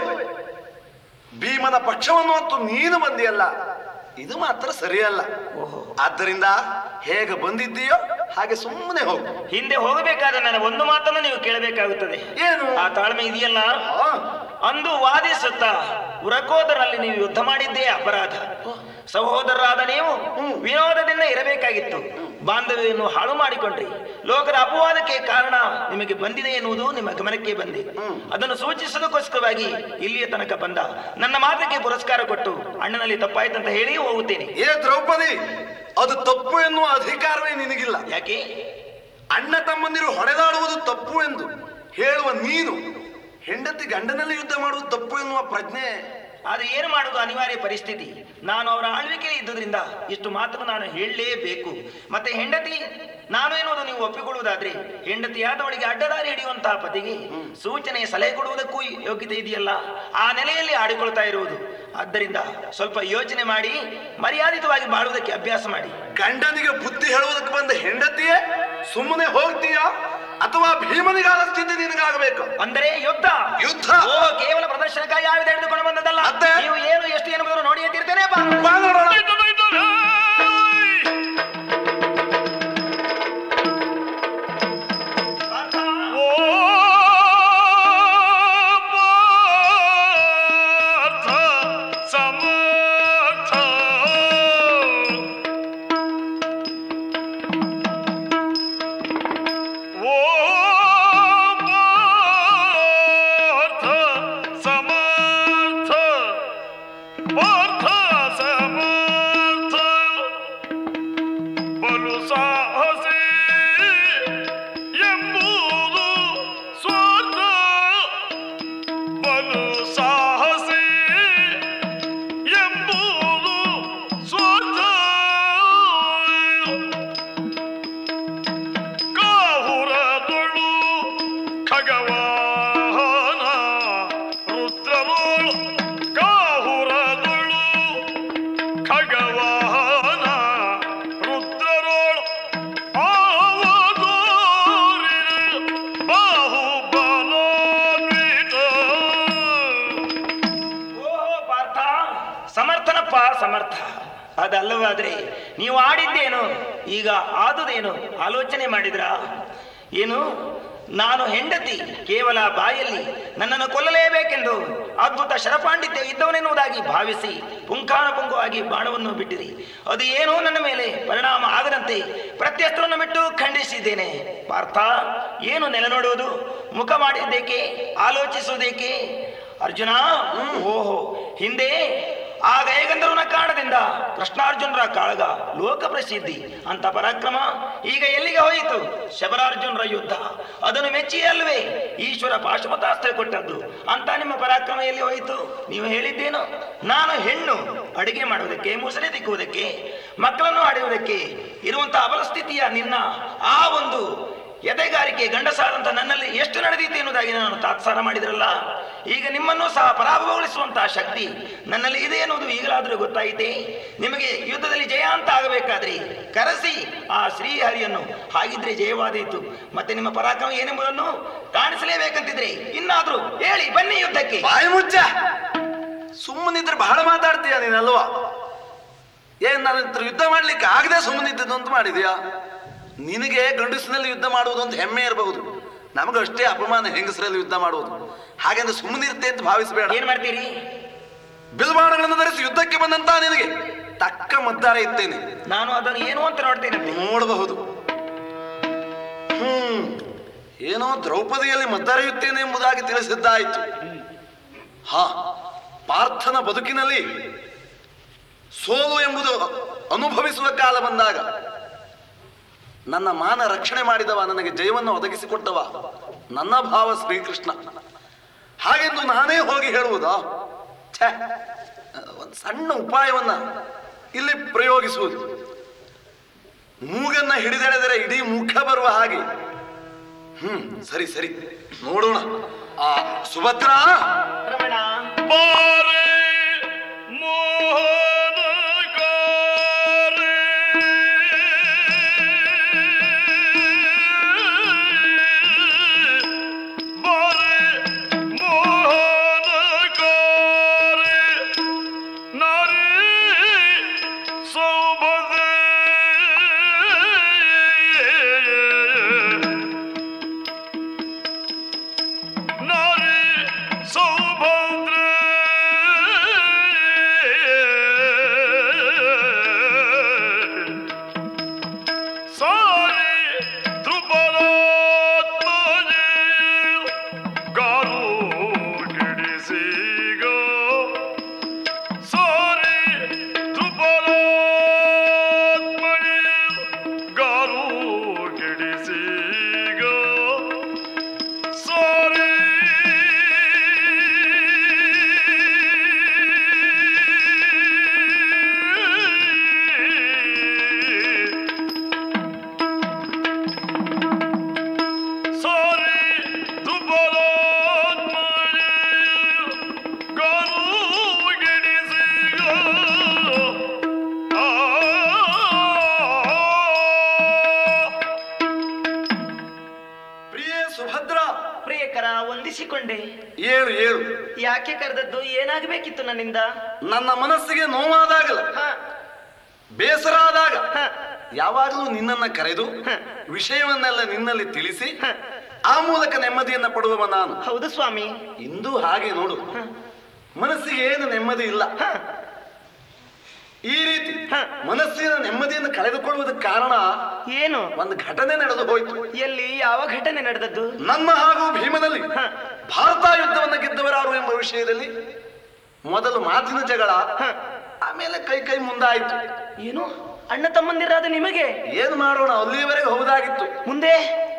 ಭೀಮನ ಪಕ್ಷವನ್ನು ಹೊತ್ತು ನೀನು ಬಂದಿಯಲ್ಲ, ಇದು ಮಾತ್ರ ಸರಿಯಲ್ಲ. ಓಹೋ. ಆದ್ದರಿಂದ ಹೇಗೆ ಬಂದಿದ್ದೀಯೋ ಹಾಗೆ ಸುಮ್ಮನೆ ಹೋಗು. ಹಿಂದೆ ಹೋಗಬೇಕಾದ ನನ್ನ ಒಂದು ಮಾತನ್ನು ನೀವು ಕೇಳಬೇಕಾಗುತ್ತದೆ. ಏನು? ಆ ತಾಳ್ಮೆ ಇದೆಯಲ್ಲ. ಆ, ಅಂದು ವಾದಿಸುತ್ತಾ ಉರಕೋದರಲ್ಲಿ ನೀವು ಯುದ್ಧ ಮಾಡಿದ್ದೇ ಅಪರಾಧ. ಸಹೋದರರಾದ ನೀವು ವಿನೋದದಿಂದ ಇರಬೇಕಾಗಿತ್ತು. ಬಾಂಧವ್ಯವನ್ನು ಹಾಳು ಮಾಡಿಕೊಂಡ್ರಿ. ಲೋಕದ ಅಪವಾದಕ್ಕೆ ಕಾರಣ ನಿಮಗೆ ಬಂದಿದೆ ಎನ್ನುವುದು ನಿಮ್ಮ ಗಮನಕ್ಕೆ ಬಂದಿದೆ. ಅದನ್ನು ಸೂಚಿಸೋದಕ್ಕೋಸ್ಕರವಾಗಿ ಇಲ್ಲಿಯ ತನಕ ಬಂದ ನನ್ನ ಮಾತಿಗೆ ಪುರಸ್ಕಾರ ಕೊಟ್ಟು ಅಣ್ಣನಲ್ಲಿ ತಪ್ಪಾಯ್ತಂತ ಹೇಳಿ ಹೋಗುತ್ತೇನೆ. ಏ ದ್ರೌಪದಿ, ಅದು ತಪ್ಪು ಎನ್ನುವ ಅಧಿಕಾರವೇ ನಿನಗಿಲ್ಲ. ಯಾಕೆ? ಅಣ್ಣ ತಮ್ಮಂದಿರು ಹೊಡೆದಾಡುವುದು ತಪ್ಪು ಎಂದು ಹೇಳುವ ನೀನು ಹೆಂಡತಿ ಗಂಡನಲ್ಲಿ ಯುದ್ಧ ಮಾಡುವುದು ತಪ್ಪು ಎನ್ನುವ ಪ್ರಜ್ಞೆ. ಆದ್ರೆ ಏನು ಮಾಡುವುದು ಅನಿವಾರ್ಯ ಪರಿಸ್ಥಿತಿ. ನಾನು ಅವರ ಆಳ್ವಿಕೆಯಲ್ಲಿ ಇದ್ದುದರಿಂದ ಇಷ್ಟು ಮಾತನ್ನು ನಾನು ಹೇಳಲೇಬೇಕು. ಮತ್ತೆ ಹೆಂಡತಿ ನಾನು ಎನ್ನುವುದು ನೀವು ಒಪ್ಪಿಕೊಳ್ಳುವುದಾದ್ರೆ ಹೆಂಡತಿಯಾದವಳಿಗೆ ಅಡ್ಡದಾರಿ ಹಿಡಿಯುವಂತಹ ಪತಿಗೆ ಸೂಚನೆ ಸಲಹೆ ಕೊಡುವುದಕ್ಕೂ ಯೋಗ್ಯತೆ ಇದೆಯಲ್ಲ, ಆ ನೆಲೆಯಲ್ಲಿ ಆಡಿಕೊಳ್ತಾ ಇರುವುದು. ಆದ್ದರಿಂದ ಸ್ವಲ್ಪ ಯೋಚನೆ ಮಾಡಿ ಮರ್ಯಾದಿತವಾಗಿ ಬಾಳುವುದಕ್ಕೆ ಅಭ್ಯಾಸ ಮಾಡಿ. ಗಂಡನಿಗೆ ಬುದ್ಧಿ ಹೇಳುವುದಕ್ಕೆ ಬಂದ ಹೆಂಡತಿಯೇ ಸುಮ್ಮನೆ ಹೋಗ್ತೀಯಾ ಅಥವಾ ಭೀಮನಿಗಾದ ಸ್ಥಿತಿ ನಿನಗಾಗಬೇಕು? ಅಂದರೆ ಯುದ್ಧ. ಯುದ್ಧ ಓ, ಕೇವಲ ಪ್ರದರ್ಶನಕ್ಕಾಗಿ ಆಯುಧ ಹಿಡಿದುಕೊಂಡು ಬಂದದ್ದಲ್ಲ. ಮತ್ತೆ? ನೀವು ಏನು ಎಷ್ಟು ಎನ್ನುವುದನ್ನು ನೋಡಿ ಎತ್ತಿರ್ತೇನೆ. ಬಾ ನೋಡೋಣ. ಸಮರ್ಥ ಅಲ್ಲವಾದ್ರೆ ನೀವು ಆಡಿದ್ದೇನು, ಈಗ ಆದುದೇನು ಆಲೋಚನೆ ಮಾಡಿದ್ರಾ? ಏನು, ನಾನು ಹೆಂಡತಿ ಕೇವಲ ಬಾಯಲ್ಲಿ ನನ್ನನ್ನು ಕೊಲ್ಲಲೇಬೇಕೆಂದು ಅದ್ಭುತ ಶರಪಾಂಡಿತ್ಯ ಇದ್ದವನೆನ್ನುವುದಾಗಿ ಭಾವಿಸಿ ಪುಂಖಾನುಪುಂಖವಾಗಿ ಬಾಣವನ್ನು ಬಿಟ್ಟಿರಿ. ಅದು ಏನೋ ನನ್ನ ಮೇಲೆ ಪರಿಣಾಮ ಆಗದಂತೆ ಪ್ರತ್ಯಸ್ತ್ರವನ್ನು ಬಿಟ್ಟು ಖಂಡಿಸಿದ್ದೇನೆ. ಪಾರ್ಥ, ಏನು ನೆಲ ನೋಡುವುದು, ಮುಖ ಮಾಡಿದ್ದೇಕೆ, ಆಲೋಚಿಸುವುದೇಕೆ? ಅರ್ಜುನ, ಓಹೋ, ಹಿಂದೆ ಆ ಗಯಗಂಧರ್ವನ ಕಾರಣದಿಂದ ಕೃಷ್ಣಾರ್ಜುನರ ಕಾಳಗ ಲೋಕ ಪ್ರಸಿದ್ಧಿ ಅಂತ ಪರಾಕ್ರಮ ಈಗ ಎಲ್ಲಿಗೆ ಹೋಯಿತು? ಶಬರಾರ್ಜುನರ ಯುದ್ಧ, ಅದನ್ನು ಮೆಚ್ಚಿಯೇ ಅಲ್ವೇ ಈಶ್ವರ ಪಾಶುಪತಾಸ್ತ್ರ ಕೊಟ್ಟದ್ದು ಅಂತ ನಿಮ್ಮ ಪರಾಕ್ರಮ ಎಲ್ಲಿ ಹೋಯಿತು? ನೀವು ಹೇಳಿದ್ದೇನು, ನಾನು ಹೆಣ್ಣು ಅಡಿಗೆ ಮಾಡುವುದಕ್ಕೆ, ಮುಸರೆ ತಿಕ್ಕುವುದಕ್ಕೆ, ಮಕ್ಕಳನ್ನು ಆಡುವುದಕ್ಕೆ ಇರುವಂತಹ ಅಪರಸ್ಥಿತಿಯ ನಿನ್ನ ಆ ಒಂದು ಎದೆಗಾರಿಕೆ ಗಂಡಸಾರಂತ ನನ್ನಲ್ಲಿ ಎಷ್ಟು ನಡೆದಿತ್ತು ಎನ್ನುವುದಾಗಿ ನಾನು ತಾತ್ಸಾರ ಮಾಡಿದ್ರಲ್ಲ. ಈಗ ನಿಮ್ಮನ್ನು ಸಹ ಪರಾಭವಗೊಳಿಸುವಂತಹ ಶಕ್ತಿ ನನ್ನಲ್ಲಿ ಇದೆ ಎನ್ನುವುದು ಈಗಲಾದರೂ ಗೊತ್ತಾಯಿತೆ. ನಿಮಗೆ ಯುದ್ಧದಲ್ಲಿ ಜಯ ಅಂತ ಆಗಬೇಕಾದ್ರೆ ಕರೆಸಿ ಆ ಶ್ರೀಹರಿಯನ್ನು, ಹಾಗಿದ್ರೆ ಜಯವಾದೀತು. ಮತ್ತೆ ನಿಮ್ಮ ಪರಾಕ್ರಮ ಏನೆಂಬುದನ್ನು ಕಾಣಿಸಲೇಬೇಕಂತಿದ್ರೆ ಇನ್ನಾದ್ರೂ ಹೇಳಿ ಬನ್ನಿ ಯುದ್ಧಕ್ಕೆ. ಬಾಯಿ ಮುಚ್ಚ, ಸುಮ್ಮನಿದ್ರೆ ಬಹಳ ಮಾತಾಡ್ತೀಯ ನೀನಲ್ವಾ? ಏನ್ ನನ್ನ ಹತ್ರ ಯುದ್ಧ ಮಾಡ್ಲಿಕ್ಕೆ ಆಗದೆ ಸುಮ್ಮನಿದ್ದದ್ದು ಅಂತ ಮಾಡಿದ್ಯಾ? ನಿನಗೆ ಗಂಡಸಿನಲ್ಲಿ ಯುದ್ಧ ಮಾಡುವುದು ಅಂತ ಹೆಮ್ಮೆ ಇರಬಹುದು, ನಮಗಷ್ಟೇ ಅಪಮಾನ ಹೆಂಗಸರಲ್ಲಿ ಯುದ್ಧ ಮಾಡುವುದು. ಹಾಗೆಂದ್ರೆ ಸುಮ್ಮನಿರುತ್ತೆ ಅಂತ ಭಾವಿಸಬೇಡ. ಏನ್ ಮಾಡ್ತೀರಿ? ಬಿಲ್ಬಾಣಗಳನ್ನು ಧರಿಸಿ ಯುದ್ಧಕ್ಕೆ ಬಂದಂತ ನಿನಗೆ ತಕ್ಕ ಮದ್ದಾರ ಇದ್ದೇನೆ. ನಾನು ಅದನ್ನು ಏನು ಅಂತ ನೋಡ್ತೇನೆ. ನೋಡಬಹುದು. ಹ್ಮ್ ಏನೋ ದ್ರೌಪದಿಯಲ್ಲಿ ಮದ್ದಾರೆಯುತ್ತೇನೆ ಎಂಬುದಾಗಿ ತಿಳಿಸಿದ್ದಾಯಿತು. ಹಾ, ಪಾರ್ಥನ ಬದುಕಿನಲ್ಲಿ ಸೋಲು ಎಂಬುದು ಅನುಭವಿಸುವ ಕಾಲ ಬಂದಾಗ ನನ್ನ ಮಾನ ರಕ್ಷಣೆ ಮಾಡಿದವ, ನನಗೆ ಜಯವನ್ನು ಒದಗಿಸಿಕೊಟ್ಟವ ನನ್ನ ಭಾವ ಶ್ರೀಕೃಷ್ಣ. ಹಾಗೆಂದು ನಾನೇ ಹೋಗಿ ಹೇಳುವುದಾ? ಛೇ, ಒಂದು ಸಣ್ಣ ಉಪಾಯವನ್ನ ಇಲ್ಲಿ ಪ್ರಯೋಗಿಸುವುದು. ಮೂಗನ್ನ ಹಿಡಿದೆಳೆದರೆ ಇಡೀ ಮುಖ ಬರುವ ಹಾಗೆ. ಹ್ಮ್ ಸರಿ ಸರಿ, ನೋಡೋಣ. ಆ ಸುಭದ್ರಾ, ರಮಣ, ಬಾರೆ ಮೋಹನಕಾರೆ ಬಾರೆ ಮೋಹನಕಾರೆ ನಾರಿ ಸೌಭದ್ರೆ ನಾರಿ ಸೌಭದ್ರೆ ಸಾರಿ ಧ್ರುಪದಾತ್ಮಜೆ ಗಾರು ಗಿಡಿಸಿಗ ಸಾರಿ ಧ್ರುಪದಾತ್ಮಜೆ ಗಾರು ಗಿಡಿಸಿಗ ಸಾರಿ ಸಾರಿ ದುಬಲಾತ್ಮನೆ ಗಾರು ಗಿಡಿಸಿಗ ಆ ಪ್ರಿಯೇ ಸುಭದ್ರಾ, ಪ್ರಿಯಕರ, ವಂದಿಸಿಕೊಂಡೆ. ಏಳು ಏಳು. ಯಾಕೆ ಕರೆದದ್ದು? ಏನಾಗಬೇಕಿತ್ತು ನನ್ನಿಂದ? ನನ್ನ ಮನಸ್ಸಿಗೆ ನೋವಾದಾಗಲ, ಹ, ಬೇಸರ ಆದಾಗ ಹ, ಯಾವಾಗಲೂ ನಿನ್ನನ್ನ ಕರೆದು ವಿಷಯವನ್ನೆಲ್ಲ ನಿನ್ನಲ್ಲಿ ತಿಳಿಸಿ ಆ ಮೂಲಕ ನೆಮ್ಮದಿಯನ್ನ ಪಡುವವ ನಾನು. ಹೌದು ಸ್ವಾಮಿ. ಇಂದು ಹಾಗೆ ನೋಡು, ಮನಸ್ಸಿಗೆ ಏನು ನೆಮ್ಮದಿ ಇಲ್ಲ. ಹ, ಈ ರೀತಿ ಹ. ಮನಸ್ಸಿನ ನೆಮ್ಮದಿಯನ್ನು ಕಳೆದುಕೊಳ್ಳುವುದಕ್ಕೆ ಕಾರಣ ಏನು? ಒಂದು ಘಟನೆ ನಡೆದು ಹೋಯ್ತು. ಎಲ್ಲಿ? ಯಾವ ಘಟನೆ ನಡೆದದ್ದು? ನನ್ನ ಹಾಗೂ ಭೀಮನಲ್ಲಿ ಹ, ಭಾರತ ಯುದ್ಧವನ್ನ ಗೆದ್ದವರಾರು ಎಂಬ ವಿಷಯದಲ್ಲಿ ಮೊದಲು ಮಾತಿನ ಜಗಳ, ಹ. ಆಮೇಲೆ ಕೈ ಕೈ ಮುಂದಾಯಿತು. ಏನು? ಅಣ್ಣ ತಮ್ಮಂದಿರಾದ ನಿಮಗೆ ಏನು ಮಾಡೋಣ, ಅಲ್ಲಿಯವರೆಗೆ ಹೌದಾಗಿತ್ತು. ಮುಂದೆ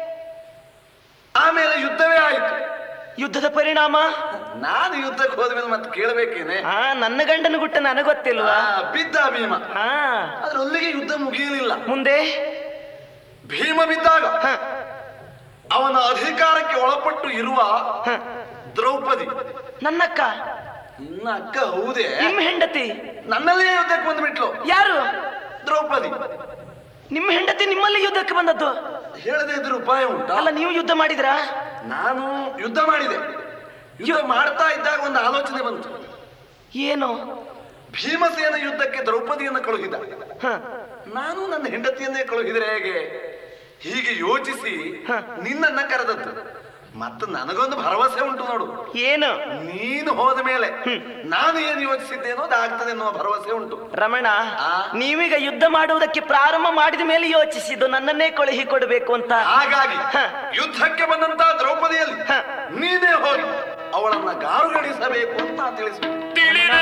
ಆಮೇಲೆ ಯುದ್ಧವೇ ಆಯಿತು. ಯುದ್ಧದ ಪರಿಣಾಮ? ನಾನು ಯುದ್ಧಕ್ಕೆ ಹೋದ್ಮೇಲೆ ಮತ್ತೆ ಕೇಳಬೇಕೇನೆ? ಹಾ, ನನ್ನ ಗಂಡನ ಗುಟ್ಟ ನನಗೆ ಗೊತ್ತಿಲ್ವಾ? ಆ, ಬಿದ್ದ ಭೀಮ. ಹಾ, ಆದ್ರೆ ಅಲ್ಲಿಗೆ ಯುದ್ಧ ಮುಗಿಯಲಿಲ್ಲ. ಮುಂದೆ? ಭೀಮ ಬಿದ್ದಾಗ ಹ, ಅವನ ಅಧಿಕಾರಕ್ಕೆ ಒಳಪಟ್ಟು ಇರುವ ಹ. ದ್ರೌಪದಿ, ನನ್ನಕ್ಕ, ನಿನ್ನ ಅಕ್ಕ ಹೌದೇ? ನಿಮ್ಮ ಹೆಂಡತಿ ನನ್ನಲ್ಲೇ ಯುದ್ಧಕ್ಕೆ ಬಂದ್ಬಿಟ್ಲು. ಯಾರು? ದ್ರೌಪದಿ. ನಿಮ್ಮ ಹೆಂಡತಿ ನಿಮ್ಮಲ್ಲಿ ಯುದ್ಧಕ್ಕೆ ಬಂದದ್ದು? ಹೇಳದೇ ಇದ್ರೆ ಉಪಾಯ ಉಂಟಾ? ಅಲ್ಲ, ನೀವು ಯುದ್ಧ ಮಾಡಿದ್ರಾ? ನಾನು ಯುದ್ಧ ಮಾಡಿದೆ. ಯುದ್ಧ ಮಾಡ್ತಾ ಇದ್ದಾಗ ಒಂದು ಆಲೋಚನೆ ಬಂತು. ಏನು? ಭೀಮಸೇನ ಯುದ್ಧಕ್ಕೆ ದ್ರೌಪದಿಯನ್ನು ಕಳುಹಿದ, ಹ, ನಾನು ನನ್ನ ಹೆಂಡತಿಯನ್ನೇ ಕಳುಹಿದ್ರೆ ಹೇಗೆ? ಹೀಗೆ ಯೋಚಿಸಿ ನಿನ್ನನ್ನ ಕರೆದದ್ದು. ಮತ್ತು ನನಗೊಂದು ಭರವಸೆ ಉಂಟು ನೋಡು, ಏನು? ನೀನು ಹೋದ ಮೇಲೆ ನಾನು ಏನು ಯೋಚಿಸಿದ್ದೇನೋ ಅದಾಗ್ತದೆ ಎನ್ನುವ ಭರವಸೆ ಉಂಟು. ರಮಣ, ಆ? ನೀವೀಗ ಯುದ್ಧ ಮಾಡುವುದಕ್ಕೆ ಪ್ರಾರಂಭ ಮಾಡಿದ ಮೇಲೆ ಯೋಚಿಸಿದ್ದು ನನ್ನನ್ನೇ ಕಳುಹಿ ಕೊಡಬೇಕು ಅಂತ. ಹಾಗಾಗಿ ಹ. ಯುದ್ಧಕ್ಕೆ ಬಂದಂತ ದ್ರೌಪದಿಯಲ್ಲಿ ಹ. ನೀನೇ ಹೋಗಿ ಅವಳನ್ನ ಗಾರುಗಡಿಸಬೇಕು ಅಂತ ತಿಳಿಸಬೇಕು. ತಿಳಿದೆ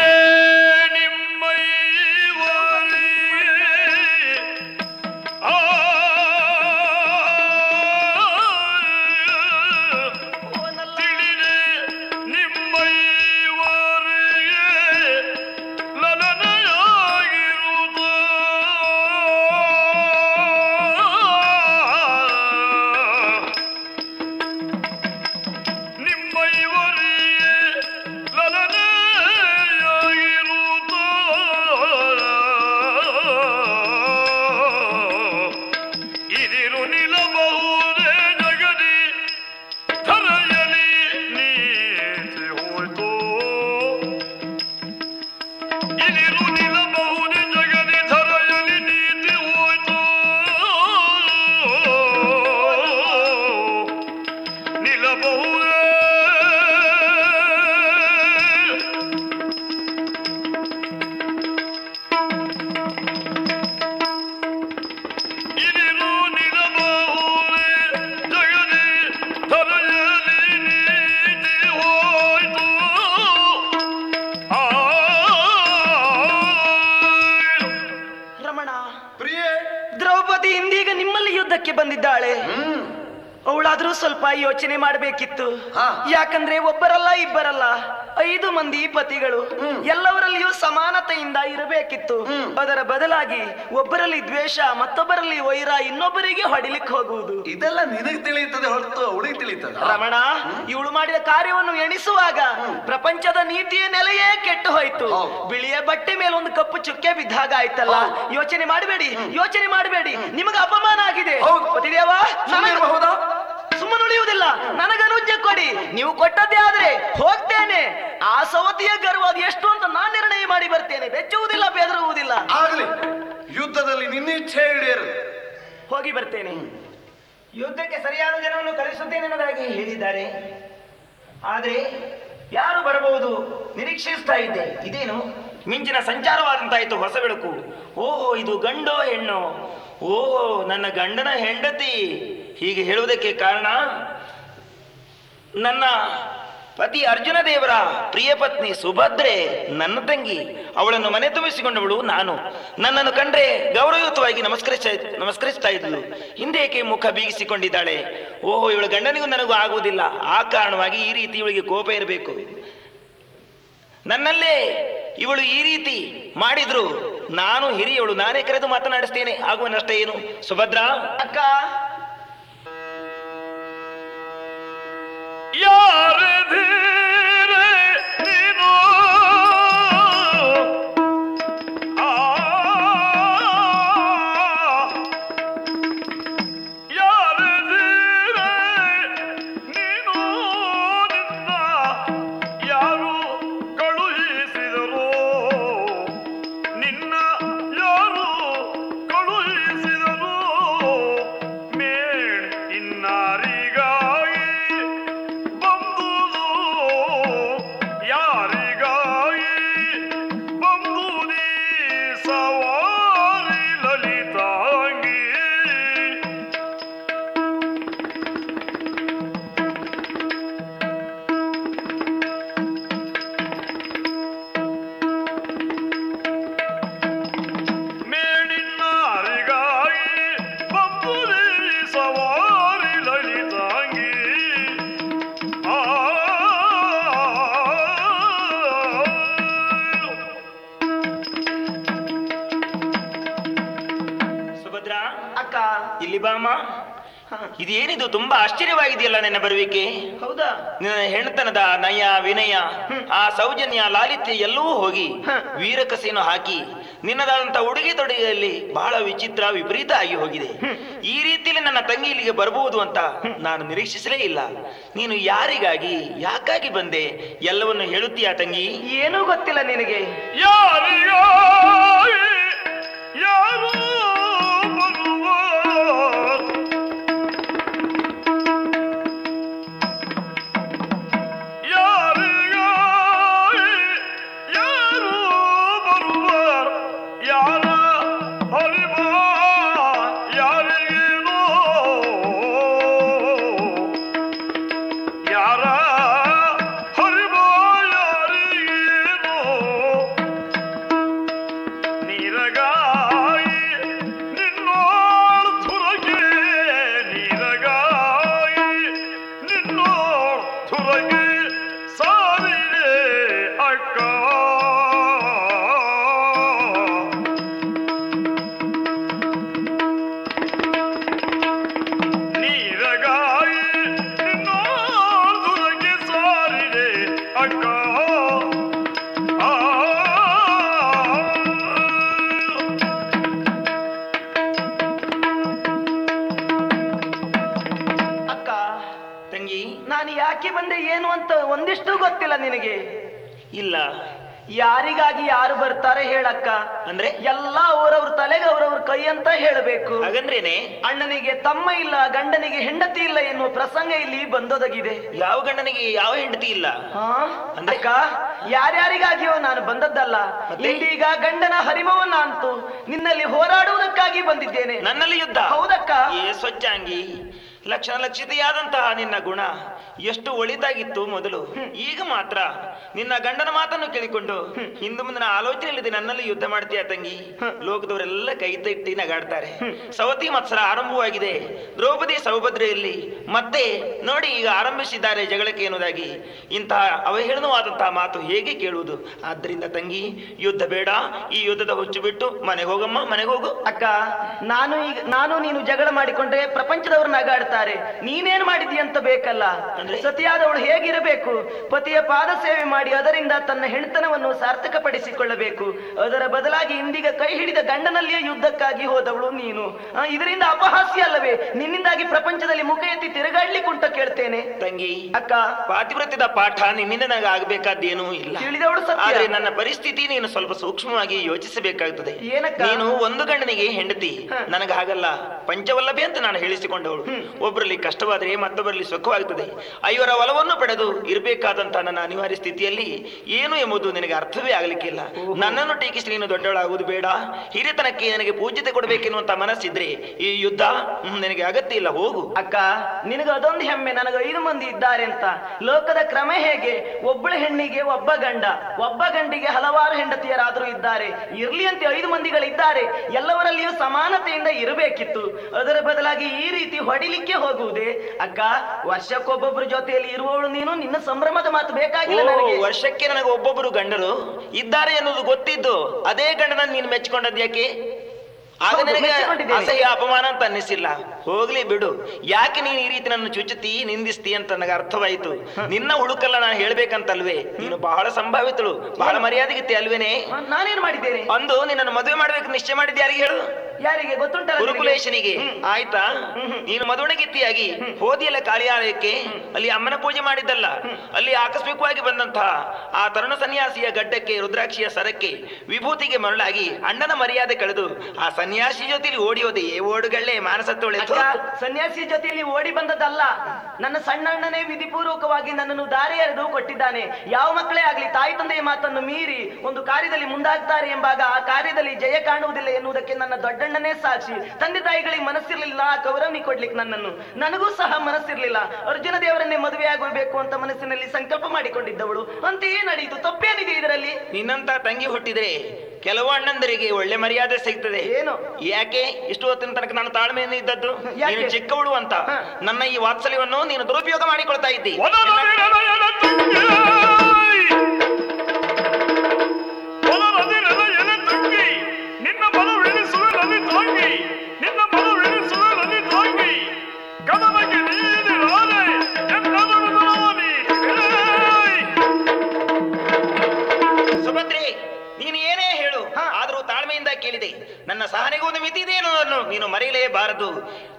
ನಿಮ್ಮೈವರೇ ಆ ತಿಳಿದೆ ನಿಮ್ಮೈವರಿಗೆ ಲಲನೆಯಾಗಿರುವುದು ನಿಮ್ಮೈವರಿಗೆ ಲಲನೆಯಾಗಿರುವುದು ಇದಿರು ನಿಲ್ಲಬಹುದೇ ಜಗದಿ ಧರೆಯಲಿ ನೀತಿ ಹೋಯ್ತು ಇದಿರು ನಿಲ್ಲಬಹುದೇ ಜಗದಿ ಧರೆಯಲಿ ನೀತಿ ಹೋಯ್ತು ನಿಲ್ಲಬಹುದೇ ಇದಿರು ನಿಲ್ಲಬಹುದೇ ಜಗದಿ ಧರೆಯಲಿ ನೀತಿ ಹೋಯ್ತು ಆ ರಮಣ, ಪ್ರಿಯೇ, ದ್ರೌಪದಿ ಇಂದೀಗ ನಿಮ್ಮಲ್ಲಿ ಯುದ್ಧಕ್ಕೆ ಬಂದಿದ್ದಾಳೆ. ಹ್ಮ್ ಅವಳಾದ್ರೂ ಸ್ವಲ್ಪ ಯೋಚನೆ ಮಾಡಬೇಕಿತ್ತು. ಹಾ. ಯಾಕಂದ್ರೆ ಒಬ್ಬರಲ್ಲ ಇಬ್ಬರಲ್ಲ ಐದು ಮಂದಿ ಪತಿಗಳು, ಎಲ್ಲವರಲ್ಲಿಯೂ ಸಮಾನತೆಯಿಂದ ಇರಬೇಕಿತ್ತು. ಅದರ ಬದಲಾಗಿ ಒಬ್ಬರಲ್ಲಿ ದ್ವೇಷ, ಮತ್ತೊಬ್ಬರಲ್ಲಿ ವೈರ, ಇನ್ನೊಬ್ಬರಿಗೆ ಹೊಡಿಲಿಕ್ಕೆ ಹೋಗುವುದು. ಇದೆಲ್ಲ ನಿನಗೆ ತಿಳಿಯುತ್ತದೆ ಹೊರತು ಅವಳಿಗೆ ತಿಳಿಯುತ್ತದೆ. ರಮಣ, ಇವಳು ಮಾಡಿದ ಕಾರ್ಯವನ್ನು ಎಣಿಸುವಾಗ ಪ್ರಪಂಚದ ನೀತಿಯ ನೆಲೆಯೇ ಕೆಟ್ಟು ಹೋಯ್ತು. ಹೌದು. ಬಿಳಿಯ ಬಟ್ಟೆ ಮೇಲೆ ಒಂದು ಕಪ್ಪು ಚುಕ್ಕೆ ಬಿದ್ದಾಗ ಆಯ್ತಲ್ಲ. ಯೋಚನೆ ಮಾಡಬೇಡಿ, ಯೋಚನೆ ಮಾಡಬೇಡಿ, ನಿಮಗೆ ಅಪಮಾನ ಆಗಿದೆ. ಹೌದು. ಪತಿದೇವ, ನನಗೆ ಬಹುದಾ? ಸುಮ್ಮನೆ ಉಳಿಯುವುದಿಲ್ಲ. ನನಗನುಜ್ಞೆ ಕೊಡಿ, ನೀವು ಕೊಟ್ಟದ್ದೇ ಆದ್ರೆ ಹೋಗ್ತೇನೆ. ಆ ಸವತಿಯ ಗರ್ವ ಅದು ಎಷ್ಟು ಅಂತ ನಾನು ನಿರ್ಣಯ ಮಾಡಿ ಬರ್ತೇನೆ. ಬೆಚ್ಚುವುದಿಲ್ಲ, ಬೆದರುವುದಿಲ್ಲ. ಆಗಲಿ, ಯುದ್ಧದಲ್ಲಿ ನಿನ್ನ ಇಚ್ಛೆ ಈಡೇರು. ಹೋಗಿ ಬರ್ತೇನೆ. ಯುದ್ಧಕ್ಕೆ ಸರಿಯಾದ ಜನವನ್ನು ಕಳಿಸುತ್ತೇನೆ ಅನ್ನೋದಾಗಿ ಹೇಳಿದ್ದಾರೆ. ಆದ್ರೆ ಯಾರು ಬರಬಹುದು ನಿರೀಕ್ಷಿಸ್ತಾ ಇದ್ದೆ. ಇದೇನು ಮಿಂಚಿನ ಸಂಚಾರವಾದಂತಾಯ್ತು, ಹೊಸ ಬೆಳಕು. ಓಹೋ, ಇದು ಗಂಡೋ ಹೆಣ್ಣೋ? ಓಹೋ, ನನ್ನ ಗಂಡನ ಹೆಂಡತಿ. ಹೀಗೆ ಹೇಳುವುದಕ್ಕೆ ಕಾರಣ ನನ್ನ ಪತಿ ಅರ್ಜುನ ದೇವರ ಪ್ರಿಯ ಪತ್ನಿ ಸುಭದ್ರೆ ನನ್ನ ತಂಗಿ. ಅವಳನ್ನು ಮನೆ ತುಂಬಿಸಿಕೊಂಡವಳು ನಾನು. ನನ್ನನ್ನು ಕಂಡ್ರೆ ಗೌರವಯುತವಾಗಿ ನಮಸ್ಕರಿಸ ನಮಸ್ಕರಿಸ್ತಾ ಇದ್ಲು. ಹಿಂದೇಕೆ ಮುಖ ಬೀಗಿಸಿಕೊಂಡಿದ್ದಾಳೆ? ಓಹೋ, ಇವಳ ಗಂಡನಿಗೂ ನನಗೂ ಆಗುವುದಿಲ್ಲ. ಆ ಕಾರಣವಾಗಿ ಈ ರೀತಿ ಇವಳಿಗೆ ಕೋಪ ಇರಬೇಕು. ನನ್ನಲ್ಲೇ ಇವಳು ಈ ರೀತಿ ಮಾಡಿದ್ರು ನಾನು ಹಿರಿಯವಳು, ನಾನೇ ಕರೆದು ಮಾತನಾಡಿಸ್ತೇನೆ. ಆಗುವ ನಷ್ಟ ಏನು? ಸುಭದ್ರಾ ಅಕ್ಕ, ಯಾರೇ ಧೀರೆ ನೀನು ಆ ಯಾರೇ ಧೀರೆ ನೀನು ನಿನ್ನ ಯಾರು ಕಳುಹಿಸಿದರು ನಿನ್ನ ಯಾರು ಕಳುಹಿಸಿದರು ಮೇಣ್ ಇನ್ನಾರಿಗಾಗಿ ಬಂದುದು ಯಾರಿಗಾಗಿ ಬಂದುದೀ ಸವಾರಿ ಲಲಿತಾಂಗಿ ಮೇಣಿನ್ನಾರಿಗಾಗಿ ಬಂದುದೀ ಸವಾರಿ ಲಲಿತಾಂಗಿ ಆ ಸುಭದ್ರಾ ಅಕ್ಕ, ಇಲ್ಲಿ ಬಾಮ. ಇದೇನಿದು ತುಂಬಾ ಆಶ್ಚರ್ಯವಾಗಿದೆಯಲ್ಲ ನಿನ್ನ ಬರುವಿಕೆ. ಹೌದಾ? ನಿನ್ನ ಹೆಣ್ತನದ ನಯ ವಿನಯ ಆ ಸೌಜನ್ಯ ಲಾಲಿತ್ಯ ಎಲ್ಲವೂ ಹೋಗಿ ವೀರಕಸೆಯನ್ನು ಹಾಕಿ ನಿನ್ನದಾದಂತ ಉಡುಗೆ ತೊಡುಗೆಯಲ್ಲಿ ಬಹಳ ವಿಚಿತ್ರ ವಿಪರೀತ ಆಗಿ ಹೋಗಿದೆ. ಈ ರೀತಿಯಲ್ಲಿ ನನ್ನ ತಂಗಿ ಇಲ್ಲಿಗೆ ಬರಬಹುದು ಅಂತ ನಾನು ನಿರೀಕ್ಷಿಸಲೇ ಇಲ್ಲ. ನೀನು ಯಾರಿಗಾಗಿ ಯಾಕಾಗಿ ಬಂದೆ ಎಲ್ಲವನ್ನು ಹೇಳುತ್ತೀಯಾ ತಂಗಿ? ಏನೂ ಗೊತ್ತಿಲ್ಲ ನಿನಗೆ. ಯಾರಿಗಾಗಿ ಯಾರು ಬರುವ ಯಾರಿಗಾಗಿ ಯಾರು ಬರುವ ಯಾರ ಹರಿವ ಯಾರಿಗೇನೋ ಯಾರ ಹರಿವ ಯಾರಿಗೇನೋ ನೀರಗಾಯಿ ನಿನ್ನೋಳ್ ಧುರಗೆ ನೀರಗಾಯಿ ನಿನ್ನೋಳ್ ಧುರಗೆ ಸಾವಿರೆ ಅಕ್ಕ ನೀರಗಾಯಿ ನಿನ್ನೋಳ್ ಧುರಗೆ ಸಾರಿರೆ ಅಕ್ಕ ಆ ಅಕ್ಕ, ತಂಗಿ ನಾನು ಯಾಕೆ ಬಂದೆ ಏನು ಅಂತ ಒಂದಿಷ್ಟು ಗೊತ್ತಿಲ್ಲ ನಿನಗೆ. ಇಲ್ಲ ಯಾರಿಗಾಗಿ ಯಾರು ಬರ್ತಾರೆ ಹೇಳಕ್ಕ. ಅಂದ್ರೆ ಎಲ್ಲ ಅವರವ್ರ ತಲೆಗೆ ಅವರವ್ರ ಕೈ ಅಂತ ಹೇಳಬೇಕು. ಹಾಗಂದ್ರೇನೆ ಅಣ್ಣನಿಗೆ ತಮ್ಮ ಇಲ್ಲ, ಗಂಡನಿಗೆ ಹೆಂಡತಿ ಇಲ್ಲ ಎನ್ನುವ ಪ್ರಸಂಗ ಇಲ್ಲಿ ಬಂದೊದಗಿದೆ. ಯಾವ ಗಂಡನಿಗೆ ಯಾವ ಹೆಂಡತಿ ಇಲ್ಲ. ಹಾ? ಅಂದ್ರೆ? ಅಕ್ಕ, ಯಾರ್ಯಾರಿಗಾಗಿಯೋ ನಾನು ಬಂದದ್ದಲ್ಲ. ಮತ್ತೆ? ಇಂದೀಗ ಗಂಡನ ಹರಿಮವನ್ನ ಅಂತು ನಿನ್ನಲ್ಲಿ ಹೋರಾಡುವುದಕ್ಕಾಗಿ ಬಂದಿದ್ದೇನೆ. ನನ್ನಲ್ಲಿ ಯುದ್ಧ? ಹೌದಕ್ಕ. ಏ ಸ್ವಚ್ಛಾಂಗಿ, ಲಕ್ಷಣ ಲಕ್ಷಿತೆಯಾದಂತಹ ನಿನ್ನ ಗುಣ ಎಷ್ಟು ಒಳಿತಾಗಿತ್ತು ಮೊದಲು. ಈಗ ಮಾತ್ರ ನಿನ್ನ ಗಂಡನ ಮಾತನ್ನು ಕೇಳಿಕೊಂಡು ಹಿಂದೆ ಮುಂದಿನ ಆಲೋಚನೆಯಿಲ್ಲದೆ ನನ್ನಲ್ಲಿ ಯುದ್ಧ ಮಾಡ್ತೀಯ ತಂಗಿ. ಲೋಕದವರೆಲ್ಲ ಕೈ ತಟ್ಟಿ ನಗಾಡ್ತಾರೆ. ಸವತಿ ಮತ್ಸರ ಆರಂಭವಾಗಿದೆ. ದ್ರೌಪದಿ ಸೌಭದ್ರೆಯಲ್ಲಿ ಮತ್ತೆ ನೋಡಿ ಈಗ ಆರಂಭಿಸಿದ್ದಾರೆ ಜಗಳಕ್ಕೆ ಎನ್ನುವುದಾಗಿ. ಇಂತಹ ಅವಹೇಳನವಾದಂತಹ ಮಾತು ಹೇಗೆ ಕೇಳುವುದು? ಆದ್ದರಿಂದ ತಂಗಿ, ಯುದ್ಧ ಬೇಡ. ಈ ಯುದ್ಧದ ಹುಚ್ಚು ಬಿಟ್ಟು ಮನೆಗೆ ಹೋಗಮ್ಮ, ಮನೆಗೆ ಹೋಗು. ಅಕ್ಕ, ನಾನು ಈಗ ನಾನು ನೀನು ಜಗಳ ಮಾಡಿಕೊಂಡ್ರೆ ಪ್ರಪಂಚದವ್ರು ನಗಾಡ್ತಾರೆ. ನೀನೇನ್ ಮಾಡಿದಿ ಅಂತ ಬೇಕಲ್ಲ. ಅಂದ್ರೆ? ಸತಿಯಾದವಳು ಹೇಗಿರಬೇಕು? ಪತಿಯ ಪಾದ ಸೇವೆ ಮಾಡಿ ಅದರಿಂದ ತನ್ನ ಹೆಣ್ತನವನ್ನು ಸಾರ್ಥಕಪಡಿಸಿಕೊಳ್ಳಬೇಕು. ಅದರ ಬದಲಾಗಿ ಇಂದಿಗ ಕೈ ಹಿಡಿದ ಗಂಡನಲ್ಲಿಯೇ ಯುದ್ಧಕ್ಕಾಗಿ ಹೋದವಳು ನೀನು. ಆ, ಇದರಿಂದ ಅಪಹಾಸ್ಯ ಅಲ್ಲವೇ? ನಿನ್ನಿಂದಾಗಿ ಪ್ರಪಂಚದಲ್ಲಿ ಮುಖ ಎತ್ತಿ ತಿರುಗಾಡ್ಲಿಕ್ಕೆ ಉಂಟ ಕೇಳ್ತೇನೆ. ತಂಗಿ, ಅಕ್ಕ, ಪಾತಿವ್ರತ್ಯದ ಪಾಠ ನಿನ್ನಿಂದ ನನಗೆ ಆಗಬೇಕಾದ್ದೇನೂ ಇಲ್ಲ. ತಿಳಿದವಳು ಸತ್ಯ. ಆದ್ರೆ ನನ್ನ ಪರಿಸ್ಥಿತಿ ನೀನು ಸ್ವಲ್ಪ ಸೂಕ್ಷ್ಮವಾಗಿ ಯೋಚಿಸಬೇಕಾಗುತ್ತದೆ. ಏನಕ್ಕ? ನೀನು ಒಂದು ಗಂಡನಿಗೆ ಹೆಂಡತಿ, ಹ. ನನಗಾಗಲ್ಲ. ಪಂಚವಲ್ಲಭೆ ಅಂತ ನಾನು ಹೇಳಿಸಿಕೊಂಡವಳು. ಒಬ್ಬರಲ್ಲಿ ಕಷ್ಟವಾದರೆ ಮತ್ತೊಬ್ಬರಲ್ಲಿ ಸುಖವಾಗುತ್ತದೆ. ಐವರ ಒಲವನ್ನು ಪಡೆದು ಇರಬೇಕಾದಂತ ನನ್ನ ಅನಿವಾರ್ಯ ಸ್ಥಿತಿಯಲ್ಲಿ ಏನು ಎಂಬುದು ನಿನಗೆ ಅರ್ಥವೇ ಆಗಲಿಕ್ಕಿಲ್ಲ. ನನ್ನನ್ನು ಟೀಕಿಸಿ ನೀನು ದೊಡ್ಡವಳಾಗುವುದು ಬೇಡ. ಹಿರಿತನಕ್ಕೆ ನನಗೆ ಪೂಜ್ಯತೆ ಕೊಡಬೇಕೆನ್ನುವಂತ ಮನಸ್ಸಿದ್ರೆ ಈ ಯುದ್ಧ ಹ್ಮ್, ನಿನಗೆ ಅಗತ್ಯ ಇಲ್ಲ. ಹೋಗು. ಅಕ್ಕ, ನಿನಗ ಅದೊಂದು ಹೆಮ್ಮೆ, ನನಗೆ ಐದು ಮಂದಿ ಇದ್ದಾರೆ ಅಂತ. ಲೋಕದ ಕ್ರಮ ಹೇಗೆ? ಒಬ್ಬಳ ಹೆಣ್ಣಿಗೆ ಒಬ್ಬ ಗಂಡ, ಒಬ್ಬ ಗಂಡಿಗೆ ಹಲವಾರು ಹೆಂಡತಿಯರಾದರೂ ಇದ್ದಾರೆ. ಇರ್ಲಿ ಅಂತ ಐದು ಮಂದಿಗಳಿದ್ದಾರೆ. ಎಲ್ಲವರಲ್ಲಿಯೂ ಸಮಾನತೆಯಿಂದ ಇರಬೇಕಿತ್ತು. ಅದರ ಬದಲಾಗಿ ಈ ರೀತಿ ಹೊಡಿಲಿಕ್ಕೆ ಹೋಗುವುದೇ? ಅಕ್ಕ, ವರ್ಷಕ್ಕೊಬ್ಬೊಬ್ಬರ ಜೊತೆಯಲ್ಲಿ ಇರುವವಳು ನೀನು. ನಿನ್ನ ಸಂಭ್ರಮದ ಮಾತು ಬೇಕಾಗಿಲ್ಲ ಓ, ನನಗೆ. ವರ್ಷಕ್ಕೆ ನನಗೆ ಒಬ್ಬೊಬ್ಬರು ಗಂಡರು ಇದ್ದಾರೆ ಎನ್ನುವುದು ಗೊತ್ತಿದ್ದು ಅದೇ ಗಂಡನನ್ನು ನೀನು ಮೆಚ್ಚಿಕೊಂಡದ್ದು ಯಾಕೆ? ಆಗ ಹೌದು, ನನಗೆ ಮೆಚ್ಚಿಕೊಂಡಿದ್ದೇನೆ. ಅಸಹ್ಯ ಅಪಮಾನ ಅಂತ ಅನ್ನಿಸಿಲ್ಲ. ಹೋಗ್ಲಿ ಬಿಡು. ಯಾಕೆ ನೀನು ಈ ರೀತಿ ನನ್ನ ಚುಚ್ಚುತ್ತಿ ನಿಂದಿಸ್ತಿ ಅಂತ ನನಗೆ ಅರ್ಥವಾಯಿತು. ನಿನ್ನ ಹುಡುಕಲ್ಲ ನಾನು ಹೇಳ್ಬೇಕಂತಲ್ವೇ? ನೀನು ಬಹಳ ಸಂಭಾವಿತಳು, ಬಹಳ ಮರ್ಯಾದೆಗಿತ್ತೆ ಅಲ್ವೇನೆ? ನಾನೇನ್ ಮಾಡಿದ್ದೇನೆ? ಅಂದು ನಿನ್ನನ್ನು ಮದುವೆ ಮಾಡ್ಬೇಕು ನಿಶ್ಚಯ ಮಾಡಿದ್ದೆ ಯಾರಿಗೆ ಹೇಳು? ಯಾರಿಗೆ ಗೊತ್ತುಂಟಲ್ಲ ನಿನಗೆ? ಗುರುಕುಲೇಶನಿಗೆ. ಆಯ್ತಾ? ನೀನು ಮದುವಣಗಿತ್ತಿಯಾಗಿ ಹೋದಿಯಲ್ಲ ಕಾಳಿಯಾಲಯಕ್ಕೆ. ಅಲ್ಲಿ ಅಮ್ಮನ ಪೂಜೆ ಮಾಡಿದ್ದಲ್ಲ. ಅಲ್ಲಿ ಆಕಸ್ಮಿಕವಾಗಿ ಬಂದಂತಹ ಆ ತರುಣ ಸನ್ಯಾಸಿಯ ಗಡ್ಡಕ್ಕೆ, ರುದ್ರಾಕ್ಷಿಯ ಸರಕ್ಕೆ, ವಿಭೂತಿಗೆ ಮರಳಾಗಿ ಅಣ್ಣನ ಮರ್ಯಾದೆ ಕಳೆದು ಆ ಸನ್ಯಾಸಿ ಜೊತೆಲಿ ಓಡಿ ಹೋದೆ. ಏ ಓಡುಗಳ್ಳೆ, ಮಾನಸತ್ತೋಳೆ. ಅಕ್ಕ, ಸನ್ಯಾಸಿ ಜೊತೆಯಲ್ಲಿ ಓಡಿ ಬಂದದ್ದಲ್ಲ. ನನ್ನ ಸಣ್ಣಣ್ಣನೇ ವಿಧಿಪೂರ್ವಕವಾಗಿ ನನ್ನನ್ನು ದಾರಿ ಎರೆದು ಕೊಟ್ಟಿದ್ದಾನೆ. ಯಾವ ಮಕ್ಕಳೇ ಆಗ್ಲಿ ತಾಯಿ ತಂದೆಯ ಮಾತನ್ನು ಮೀರಿ ಒಂದು ಕಾರ್ಯದಲ್ಲಿ ಮುಂದಾಗ್ತಾರೆ ಎಂಬಾಗ ಆ ಕಾರ್ಯದಲ್ಲಿ ಜಯ ಕಾಣುವುದಿಲ್ಲ ಎನ್ನುವುದಕ್ಕೆ ನನ್ನ ದೊಡ್ಡಣ್ಣನೇ ಸಾಕ್ಷಿ. ತಂದೆ ತಾಯಿಗಳಿಗೆ ಮನಸ್ಸಿರ್ಲಿಲ್ಲ ಆ ಕೌರವನಿ ಕೊಡ್ಲಿಕ್ಕೆ ನನ್ನನ್ನು. ನನಗೂ ಸಹ ಮನಸ್ಸಿರ್ಲಿಲ್ಲ. ಅರ್ಜುನ ದೇವರನ್ನೇ ಮದುವೆ ಆಗಬೇಕು ಅಂತ ಮನಸ್ಸಿನಲ್ಲಿ ಸಂಕಲ್ಪ ಮಾಡಿಕೊಂಡಿದ್ದವಳು. ಅಂತೆಯೇ ನಡೆಯಿತು. ತಪ್ಪೇನಿದೆ ಇದರಲ್ಲಿ? ನಿನ್ನಂತ ತಂಗಿ ಹುಟ್ಟಿದ್ರೆ ಕೆಲವು ಅಣ್ಣಂದರಿಗೆ ಒಳ್ಳೆ ಮರ್ಯಾದೆ ಸಿಗ್ತದೆ. ಏನು? ಯಾಕೆ ಇಷ್ಟು ಹೊತ್ತಿನ ತನಕ ನಾನು ತಾಳ್ಮೆಯನ್ನು ಇದ್ದದ್ದು? ಯಾಕೆ? ನೀನು ಚಿಕ್ಕವಳು ಅಂತ ನನ್ನ ಈ ವಾತ್ಸಲ್ಯವನ್ನು ನೀನು ದುರುಪಯೋಗ ಮಾಡಿಕೊಳ್ತಾ ಇದ್ದಿ. ಒಲರದಿರಲ ತಂಗಿ, ಒಲರದಿರಲ ಎಲೆ ತಂಗಿ, ನಿನ್ನ ಮನವೆನಿಸುವೆ ನದಿ ತಾಂಗಿ, ನಿನ್ನ ಮನವೆನಿಸುವೆ ನದಿ ತಾಂಗಿ,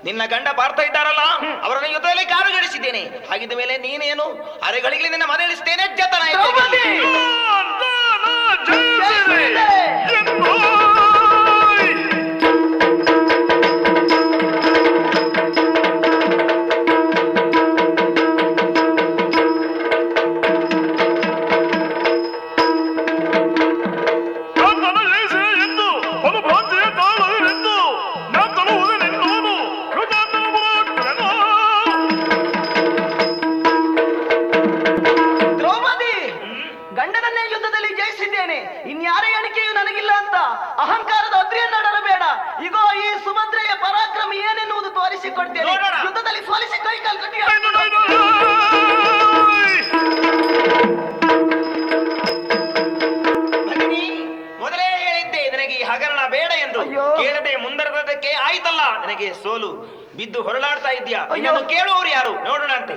ನಿನ್ನ ಗಂಡ ಪಾರ್ಥ ಇದ್ದಾರಲ್ಲ ಅವರನ್ನು ಯುದ್ಧದಲ್ಲಿ ಕಾರುಗಳಿಸಿದ್ದೇನೆ. ಹಾಗಿದ್ದ ಮೇಲೆ ನೀನೇನು ಅರೆಗಳಿಗೆ ನಿನ್ನ ಮನೆ ಇಳಿಸ್ತೇನೆ ಜತನ ದ್ರೌಪದಿ! ಗಂಡನನ್ನೇ ಯುದ್ಧದಲ್ಲಿ ಜಯಿಸಿದ್ದೇನೆ, ಇನ್ಯಾರ ಎಣಿಕೆಯೂ ನನಗಿಲ್ಲ ಅಂತ ಅಹಂಕಾರದ ಅದ್ರಿಯನ್ನಡರಬೇಡ. ಈಗೋ ಈ ಸುಭದ್ರೆಯ ಪರಾಕ್ರಮ ಏನೆನ್ನುವುದು ತೋರಿಸಿಕೊಡ್ತೇನೆ. ಯುದ್ಧದಲ್ಲಿ ಸೋಲಿಸಿ ಕೈಕಾಲು ಕಟ್ಟಿ ಮೊದಲೇ ಹೇಳಿದ್ದೆ ನನಗೆ ಈ ಹಗರಣ ಬೇಡ ಎಂದು. ಕೇಳದೆ ಮುಂದರದಕ್ಕೆ ಆಯ್ತಲ್ಲ ನನಗೆ ಸೋಲು. ಬಿದ್ದು ಹೊರಳಾಡ್ತಾ ಇದ್ಯಾ? ಇನ್ನೊಂದು ಕೇಳುವವರು ಯಾರು ನೋಡೋಣ ಅಂತೆ.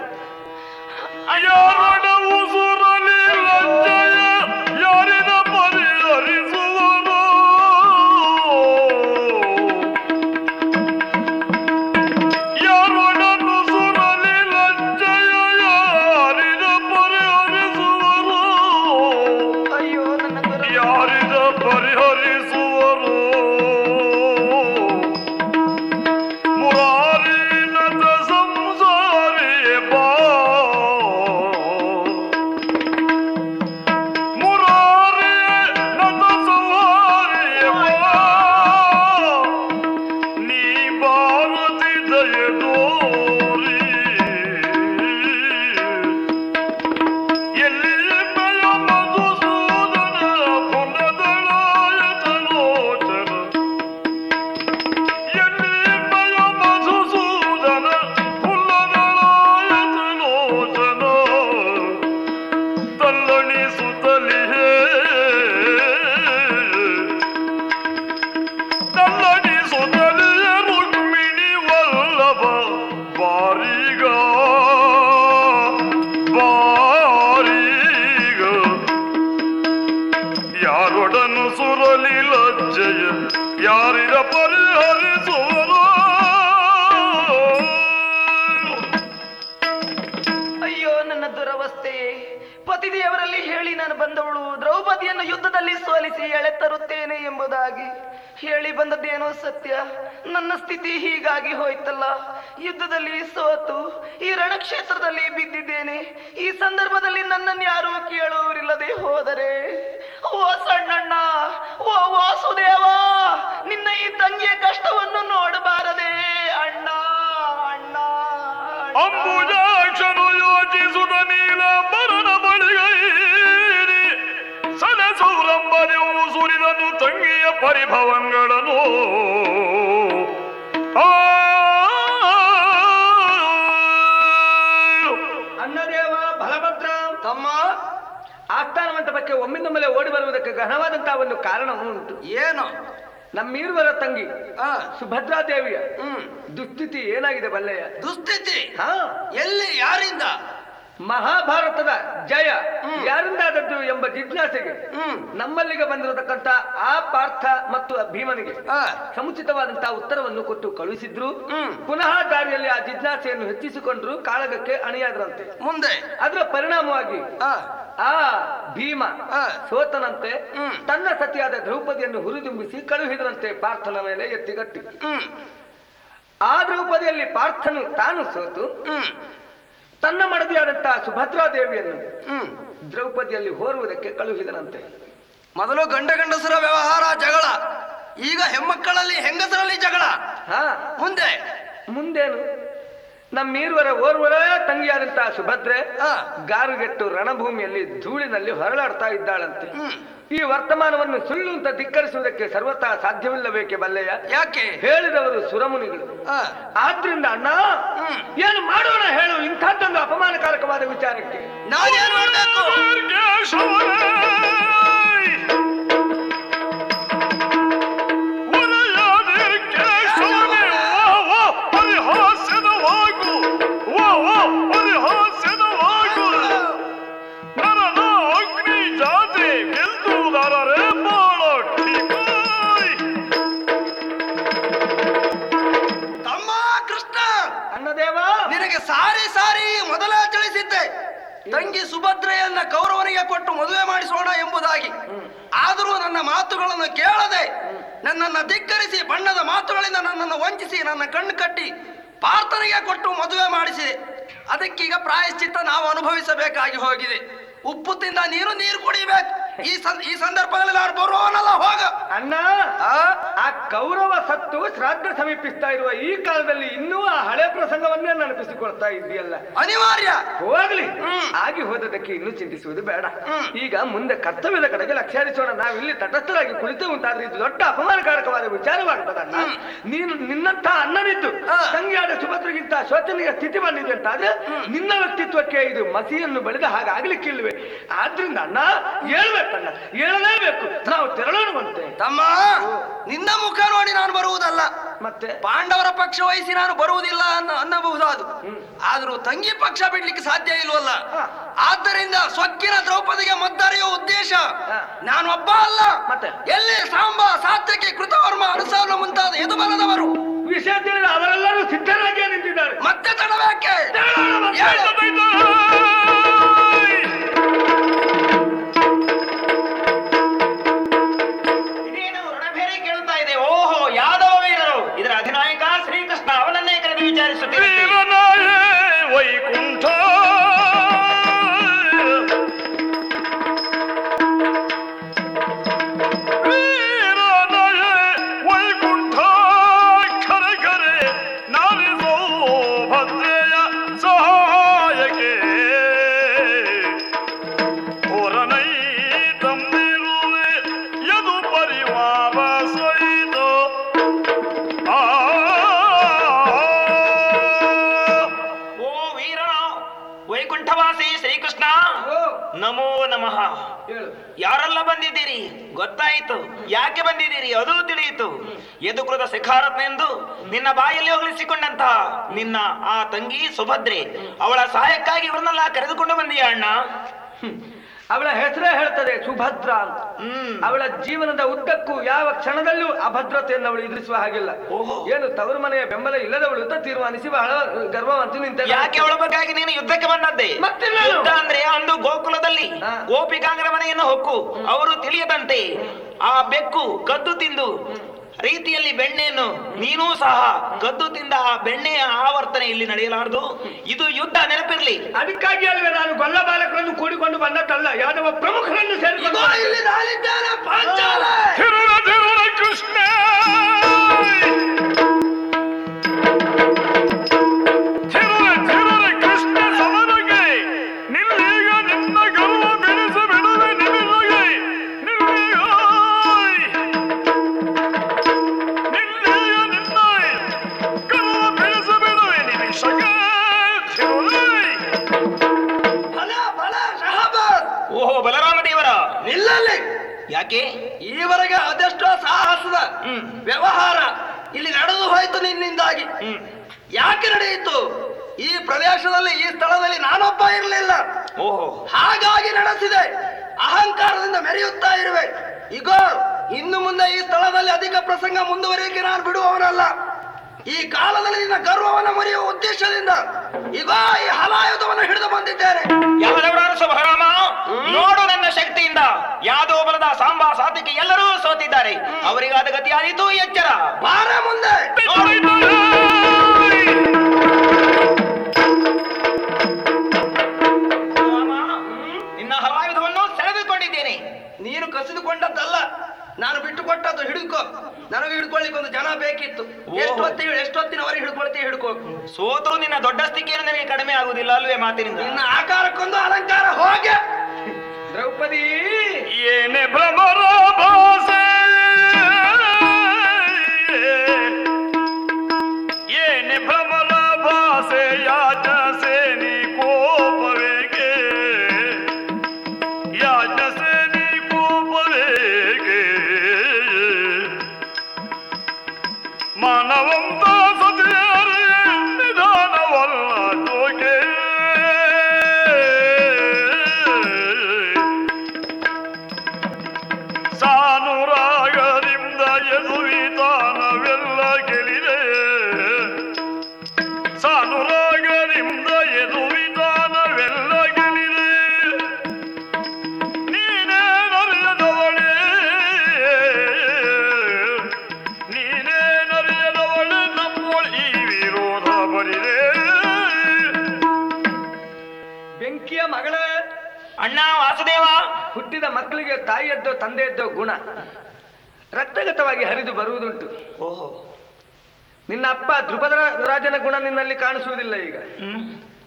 ಯಾರೊಡವು ಸುರಲಿ ಲಜ್ಜೆಯ ಯಾರಿನ ಪರಿಹರಿಸುವನು? ಯಾರೊಡನು ಸುರಲಿ ಲಜ್ಜೆಯ ಯಾರಿನ ಪರಿಹರಿಸುವನು? ಅಯ್ಯೋ ನನ್ನ ಯಾರಿನ ಪರಿಹರಿಸುವರು? ಮುರಾರಿ ನತ ಸಂಸಾರಿ ಬಾ ಯಾರೊಡನು ಸುರಲಿ ಲಜ್ಜೆಯ ಯಾರಿನ ಪರಿಹರಿಸುವರು? ಅಯ್ಯೋ ನನ್ನ ದುರವಸ್ಥೆಯೇ, ಪತಿದೇವರಲ್ಲಿ ಹೇಳಿ ನಾನು ಬಂದವಳು ದ್ರೌಪದಿಯನ್ನು ಯುದ್ಧದಲ್ಲಿ ಸೋಲಿಸಿ ಎಳೆ ತರುತ್ತೇನೆ ಎಂಬುದಾಗಿ ಹೇಳಿ ಬಂದದ್ದೇನೋ ಸತ್ಯ. ನನ್ನ ಸ್ಥಿತಿ ಹೀಗಾಗಿ ಹೋಯ್ತಲ್ಲ, ಯುದ್ಧದಲ್ಲಿ ಸೋತು ಈ ರಣಕ್ಷೇತ್ರದಲ್ಲಿ ಬಿದ್ದಿದ್ದೇನೆ. ಈ ಸಂದರ್ಭದಲ್ಲಿ ನನ್ನನ್ನು ಯಾರೂ ಕೇಳುವರಿಲ್ಲದೆ ಹೋದರೆ, ಓ ಸಣ್ಣಣ್ಣ, ಓ ವಾಸುದೇವ, ನಿನ್ನ ಈ ತಂಗಿಯ ಕಷ್ಟವನ್ನು ನೋಡಬಾರದೆ ಅಣ್ಣ ಅಣ್ಣ. ಅಂಬುಜಾಕ್ಷನು ಯೋಚಿಸುದ ನೀಲ ಬರಣ ಬಳಿಗೈರಿ ಸಲಸೌರಂಬನೆವು ಸುರಿದನು ತಂಗಿಯ ಪರಿಭವಂಗಳನ್ನು. ಅನ್ನದೇವ ಬಲಭದ್ರ ತಮ್ಮ ಆಸ್ಥಾನ ಮಂಟಪಕ್ಕೆ ಒಮ್ಮಿಂದೊಮ್ಮೆಲೆ ಓಡಿ ಬರುವುದಕ್ಕೆ ಘನವಾದಂತಹ ಒಂದು ಕಾರಣ ಉಂಟು. ಏನು? ನಮ್ಮೀರ್ವರ ತಂಗಿ ಆ, ಸುಭದ್ರಾದೇವಿಯ ಹ್ಮ್ ದುಸ್ಥಿತಿ ಏನಾಗಿದೆ ಬಲ್ಲೆಯ? ದುಸ್ಥಿತಿ ಹಾ, ಎಲ್ಲಿ, ಯಾರಿಂದ? ಮಹಾಭಾರತದ ಜಯ ಯಾರಿಂದಾದದ್ದು ಎಂಬ ಜಿಜ್ಞಾಸೆಗೆ ಹ್ಮ್ ನಮ್ಮಲ್ಲಿಗೆ ಬಂದಿರತಕ್ಕಂತ ಆ ಪಾರ್ಥ ಮತ್ತು ಭೀಮನಿಗೆ ಆ, ಸಮುಚಿತವಾದಂತಹ ಉತ್ತರವನ್ನು ಕೊಟ್ಟು ಕಳುಹಿಸಿದ್ರು. ಹ್ಮ್ ಪುನಃ ದಾರಿಯಲ್ಲಿ ಆ ಜಿಜ್ಞಾಸೆಯನ್ನು ಹೆಚ್ಚಿಸಿಕೊಂಡ್ರು, ಕಾಳಗಕ್ಕೆ ಅಣಿಯಾದ್ರಂತೆ. ಮುಂದೆ ಅದರ ಪರಿಣಾಮವಾಗಿ ಆ, ಆ ಭೀಮ ಆ, ಸೋತನಂತೆ ಹ್ಮ್. ತನ್ನ ಸತಿಯಾದ ದ್ರೌಪದಿಯನ್ನು ಹುರಿದುಂಬಿಸಿ ಕಳುಹಿದ್ರಂತೆ ಪಾರ್ಥನ ಮೇಲೆ ಎತ್ತಿಗಟ್ಟಿ. ಹ್ಮ್ ಆ ದ್ರೌಪದಿಯಲ್ಲಿ ಪಾರ್ಥನು ತಾನು ಸೋತು ಹ್ಮ್ ತನ್ನ ಮಡದಿಯಾದಂತಹ ಸುಭದ್ರಾದೇವಿಯನ್ನು ಹ್ಮ್ ದ್ರೌಪದಿಯಲ್ಲಿ ಹೋರುವುದಕ್ಕೆ ಕಳುಹಿದನಂತೆ. ಮೊದಲು ಗಂಡ ಗಂಡಸರ ವ್ಯವಹಾರ ಜಗಳ, ಈಗ ಹೆಮ್ಮಕ್ಕಳಲ್ಲಿ ಹೆಂಗಸರಲ್ಲಿ ಜಗಳ. ಹಾ, ಮುಂದೆ ಮುಂದೇನು? ನಮ್ಮೀರ್ವರ ಓರ್ವರ ತಂಗಿಯಾದಂತಹ ಸುಭದ್ರೆ ಆ, ಗಾರುಗೆಟ್ಟು ರಣಭೂಮಿಯಲ್ಲಿ ಧೂಳಿನಲ್ಲಿ ಹೊರಳಾಡ್ತಾ ಇದ್ದಾಳಂತೆ. ಹ್ಮ್ ಈ ವರ್ತಮಾನವನ್ನು ಸುಳ್ಳು ಅಂತ ಧಿಕ್ಕರಿಸುವುದಕ್ಕೆ ಸರ್ವತಾ ಸಾಧ್ಯವಿಲ್ಲಬೇಕೆ ಬಲ್ಲೆಯ? ಯಾಕೆ? ಹೇಳಿದವರು ಸುರಮುನಿಗಳು. ಆ, ಆದ್ರಿಂದ ಅಣ್ಣ ಹ್ಮ್. ಏನು ಮಾಡೋಣ ಹೇಳು ಇಂಥದ್ದೊಂದು ಅಪಮಾನಕಾರಕವಾದ ವಿಚಾರಕ್ಕೆ? ನಾನೇನ್ ಮಾಡ್ಬೇಕು? ತಮ್ಮ ಕೃಷ್ಣ ಅನ್ನದೇವ ನಿನಗೆ ಸಾರಿ ಸಾರಿ ಮೊದಲೇ ತಿಳಿಸಿದ್ದೆ ತಂಗಿ ಸುಭದ್ರೆಯನ್ನ ಕೌರವನಿಗೆ ಕೊಟ್ಟು ಮದುವೆ ಮಾಡಿಸೋಣ ಎಂಬುದಾಗಿ. ಆದರೂ ನನ್ನ ಮಾತುಗಳನ್ನು ಕೇಳದೆ ನನ್ನನ್ನು ಧಿಕ್ಕರಿಸಿ ಬಣ್ಣದ ಮಾತುಗಳಿಂದ ನನ್ನನ್ನು ವಂಚಿಸಿ ನನ್ನ ಕಣ್ಣು ಕಟ್ಟಿ ಪಾರ್ಥನಿಗೆ ಕೊಟ್ಟು ಮದುವೆ ಮಾಡಿಸಿದೆ. ಅದಕ್ಕೀಗ ಪ್ರಾಯಶ್ಚಿತ್ತ ನಾವು ಅನುಭವಿಸಬೇಕಾಗಿ ಹೋಗಿದೆ. ಉಪ್ಪು ತಿಂದ ನೀರು ನೀರು ಕುಡಿಬೇಕು. ಈ ಈ ಸಂದರ್ಭದಲ್ಲಿ ನಾನು ಬರುವವನಲ್ಲ, ಹೋಗ. ಅಣ್ಣ, ಆ ಕೌರವ ಸತ್ತು ಶ್ರಾದ್ದ ಸಮೀಪಿಸ್ತಾ ಇರುವ ಈ ಕಾಲದಲ್ಲಿ ಇನ್ನೂ ಆ ಹಳೆ ಪ್ರಸಂಗವನ್ನೇ ನೆನಪಿಸಿಕೊಳ್ತಾ ಇದೆಯಲ್ಲ. ಅನಿವಾರ್ಯ. ಹೋಗ್ಲಿ, ಆಗಿ ಹೋದದಕ್ಕೆ ಇನ್ನೂ ಚಿಂತಿಸುವುದು ಬೇಡ. ಈಗ ಮುಂದೆ ಕರ್ತವ್ಯದ ಕಡೆಗೆ ಲಕ್ಷ್ಯ ಹರಿಸೋಣ. ನಾವಿಲ್ಲಿ ತಟಸ್ಥರಾಗಿ ಕುಳಿತು ಉಂಟಾದ್ರೆ ಇದು ದೊಡ್ಡ ಅಪಮಾನಕಾರಕವಾದ ವಿಚಾರವಾಗ್ತದಣ್ಣ. ನೀನು ನಿನ್ನಂತ ಅನ್ನನಿದ್ದು ತಂಗಿಯಾದ ಸುಭದ್ರಗಿಂತ ಶೋಚನೀಯ ಸ್ಥಿತಿ ಬಂದಿದೆ ಅಂತಾದ್ರೆ ನಿನ್ನ ವ್ಯಕ್ತಿತ್ವಕ್ಕೆ ಇದು ಮಸಿಯನ್ನು ಬೆಳೆದ ಹಾಗಾಗ್ಲಿಕ್ಕಿಲ್ವೇ? ಆದ್ರಿಂದ ಅಣ್ಣ ಹೇಳ್ಬೇಕಣ್ಣ, ಹೇಳಲೇಬೇಕು. ನಾವು ತೆರಳೋಣವಂತೆ. ತಮ್ಮ, ನಿನ್ನ ಮುಖ ನೋಡಿ ನಾನು ಬರುವುದಲ್ಲ, ಮತ್ತೆ ಪಾಂಡವರ ಪಕ್ಷ ವಹಿಸಿ ನಾನು ಬರುವುದಿಲ್ಲ ಅನ್ನ ಅನ್ನಬಹುದಾದು. ಆದ್ರೂ ತಂಗಿ ಪಕ್ಷ ಬಿಡ್ಲಿಕ್ಕೆ ಸಾಧ್ಯ ಇಲ್ವಲ್ಲ. ಆದ್ದರಿಂದ ಸೊಕ್ಕಿನ ದ್ರೌಪದಿಗೆ ಮದ್ದರೆಯುವ ಉದ್ದೇಶ ನಾನು ಒಬ್ಬ ಅಲ್ಲ, ಮತ್ತೆ ಎಲ್ಲಿ ಸಾಂಬ, ಸಾತ್ಯಕಿ, ಕೃತವರ್ಮ, ಅನುಸಾರ ಮುಂತಾದ ಎದುಬಲದವರು ವಿಷಯ ತಿಳಿದ ಅವರೆಲ್ಲರೂ ಸಿದ್ಧರಾಗಿಯೇ ನಿಂತಿದ್ದಾರೆ. ಮತ್ತೆ ತಡಬೇಕೆ? ಇದೇನು ರಣಭೇರಿ ಕೇಳ್ತಾ ಇದೆ? ಓಹೋ, ಯಾದವ ವೀರರು, ಇದರ ಅಧಿನಾಯಕ ಶ್ರೀಕೃಷ್ಣ, ಅವನನ್ನೇ ಕರೆದು ವಿಚಾರಿಸುತ್ತೇವೆ. ವೈಕುಂಠ ವೈಕುಂಠ ಖರೆ ಖರೆ ನಾರಿಸೋ ಭದ್ರೆಯ ಸಹಾಯಕ್ಕೆ ಹೊರನೈ ತಂದಿರುವೆ ಯದು ಪರಿವಾರ ಸಹಿತ. ಆ ಓ ವೀರ ವೈಕುಂಠವಾಸಿ ಶ್ರೀಕೃಷ್ಣ, ನಮೋ ನಮಃ. ಯಾರೆಲ್ಲ ಬಂದಿದ್ದೀರಿ ಗೊತ್ತಾಯಿತು, ಯಾಕೆ ಬಂದಿದ್ದೀರಿ ಅದು ತಿಳಿಯಿತು. ಯದುಕೃತ ಶಿಖಾರತ್ನೆಂದು ನಿನ್ನ ಬಾಯಲ್ಲಿ ಹೊಗಳಿಸಿಕೊಂಡಂತಹ ನಿನ್ನ ಆ ತಂಗಿ ಸುಭದ್ರೆ, ಅವಳ ಸಹಾಯಕ್ಕಾಗಿ ಇವ್ರನ್ನೆಲ್ಲ ಕರೆದುಕೊಂಡು ಬಂದೀಯ ಅಣ್ಣ. ಅವಳ ಹೆಸರೇ ಹೇಳ್ತದೆ ಸುಭದ್ರ ಅಂತ. ಅವಳ ಜೀವನದ ಉದ್ದಕ್ಕೂ ಯಾವ ಕ್ಷಣದಲ್ಲೂ ಅಭದ್ರತೆಯನ್ನು ಅವಳು ಎದುರಿಸುವ ಹಾಗಿಲ್ಲ. ಏನು ತವರು ಮನೆಯ ಬೆಂಬಲ ಇಲ್ಲದವಳು ಅಂತ ತೀರ್ಮಾನಿಸಿ ಬಹಳ ಗರ್ವವಂತ ನಿಂತ. ಯಾಕೆ ಅವಳ ಬಗ್ಗೆ ನೀನು ಯುದ್ಧಕ್ಕೆ ಬಂದದ್ದೇ? ಯುದ್ಧ ಅಂದ್ರೆ ಅಂದು ಗೋಕುಲದಲ್ಲಿ ಗೋಪಿಕಾಂಗರ ಮನೆಯನ್ನು ಹೊಕ್ಕು ಅವರು ತಿಳಿಯದಂತೆ ಆ ಬೆಕ್ಕು ಕದ್ದು ತಿಂದು ರೀತಿಯಲ್ಲಿ ಬೆಣ್ಣೆಯನ್ನು ನೀನೂ ಸಹ ಕದ್ದು ತಿಂದ ಆ ಬೆಣ್ಣೆಯ ಆವರ್ತನೆ ಇಲ್ಲಿ ನಡೆಯಲಾರದು. ಇದು ಯುದ್ಧ, ನೆನಪಿರ್ಲಿ. ಅದಕ್ಕಾಗಿ ಅಲ್ವೇ ನಾನು ಗೊಲ್ಲ ಬಾಲಕರನ್ನು ಕೂಡಿಕೊಂಡು ಬಂದದ್ದಲ್ಲ, ಯಾದವ ಪ್ರಮುಖರನ್ನು ಸೇರಿಕೊಂಡು ಇಲ್ಲಿ ನಾನಿದ್ದೇನೆ ಪಾಂಚಾಲ. ತಿರುಳ ತಿರುಳ ಕೃಷ್ಣ ತಿರುಳ ತಿರುಳ ಕೃಷ್ಣ ಸಮರಗೆ ನಿನ್ನೀಗ ನಿನ್ನ ಗರ್ವ ಬೆಳೆಸ ಬಿಡುವೆ ನಿಮಗೆ ನಿನ್ನೀಗ ನಿನ್ನೀಗ ನಿನ್ನ ಗರ್ವ ಬೆಳೆಸ ಬಿಡುವೆ ನಿಮಿಷಗೆ ತಿರುಳೈ. ಬಲ ಬಲ ಶಹಬಾದ್. ಓಹೋ ಬಲರಾಮ ದೇವರ, ನಿಲ್ಲಲ್ಲಿ. ಯಾಕೆ ಈವರೆಗೆ ಅದೆಷ್ಟೋ ಸಾಹಸದ ವ್ಯವಹಾರ ಇಲ್ಲಿ ನಡೆದು ಹೋಯ್ತು ನಿನ್ನಿಂದಾಗಿ. ಯಾಕೆ ನಡೆಯಿತು? ಈ ಪ್ರದೇಶದಲ್ಲಿ, ಈ ಸ್ಥಳದಲ್ಲಿ ನಾನೊಬ್ಬ ಇರಲಿಲ್ಲ, ಓಹೋ ಹಾಗಾಗಿ ನಡೆಸಿದೆ. ಅಹಂಕಾರದಿಂದ ಮೆರೆಯುತ್ತಾ ಇರುವೆ. ಈಗ ಇನ್ನು ಮುಂದೆ ಈ ಸ್ಥಳದಲ್ಲಿ ಅಧಿಕ ಪ್ರಸಂಗ ಮುಂದುವರಿಯಕ್ಕೆ ನಾನು ಬಿಡುವವನಲ್ಲ. ಈ ಕಾಲದಲ್ಲಿ ನಿನ್ನ ಗರ್ವವನ್ನು ಮರೆಯುವ ಉದ್ದೇಶದಿಂದ ಈಗ ಈ ಹಲಾಯುಧವನ್ನು ಹಿಡಿದು ಬಂದಿದ್ದೇನೆ. ಯಾದವರಾರು ಬಲರಾಮ, ನೋಡು ನನ್ನ ಶಕ್ತಿಯಿಂದ ಯಾದವ ಬಲದ ಸಾಂಬ ಸಾತಿಕೆ ಎಲ್ಲರೂ ಸೋತಿದ್ದಾರೆ. ಅವರಿಗಾದ ಗತಿಯಾಯಿತು, ಎಚ್ಚರ. ಬಾರ ಮುಂದೆ. ನಿನ್ನ ಹಲಾಯುಧವನ್ನು ಸೆಳೆದುಕೊಂಡಿದ್ದೇನೆ. ನೀನು ಕಸಿದುಕೊಂಡದ್ದಲ್ಲ, ನಾನು ಬಿಟ್ಟು ಕೊಟ್ಟದ್ದು. ಹಿಡಿದುಕೋ. ನನಗೆ ಹಿಡ್ಕೊಳ್ಳಿಕ್ಕೆ ಒಂದು ಜನ ಬೇಕಿತ್ತು. ಎಷ್ಟೊತ್ತಿಗೆ ಎಷ್ಟೊತ್ತಿನವರೆಗೆ ಹಿಡ್ಕೊಳ್ತೀವಿ, ಹಿಡ್ಕೋ. ಸೋತರು ನಿನ್ನ ದೊಡ್ಡಸ್ತಿಕೆಯನ್ನು ನನಗೆ ಕಡಿಮೆ ಆಗುವುದಿಲ್ಲ ಅಲ್ವೇ ಮಾತಿನಿಂದ? ನಿನ್ನ ಆಕಾರಕ್ಕೊಂದು ಅಲಂಕಾರ. ಹೋಗೆ ದ್ರೌಪದಿ. ಏನೇ ಭ್ರಮರ ಭಾಸೆ, ಏನೇ ಭ್ರಮರ ಭಾಸೆ, ಯಾಜಸೇನಿ ಕೋಪವೇಗೆ, ಯಾಜಸೇನಿ ಕೋಪವೇಗೆ, ಮಾನವಂತ ಸತಿಯರೇ ನಿಧಾನವಲ್ಲ ಜೋಗೆ. ಸಾನೂರ ಬೆಂಕಿಯ ಮಗಳ ಅಣ್ಣ ವಾಸುದೇವ. ಹುಟ್ಟಿದ ಮಕ್ಕಳಿಗೆ ತಾಯಿಯದ್ದೋ ತಂದೆಯದ್ದೋ ಗುಣ ರಕ್ತಗತವಾಗಿ ಹರಿದು ಬರುವುದುಂಟು. ಓಹೋ, ನಿನ್ನ ಅಪ್ಪ ದ್ರುಪದ ರಾಜನ ಗುಣ ನಿನ್ನಲ್ಲಿ ಕಾಣಿಸುವುದಿಲ್ಲ ಈಗ. ಹ್ಮ್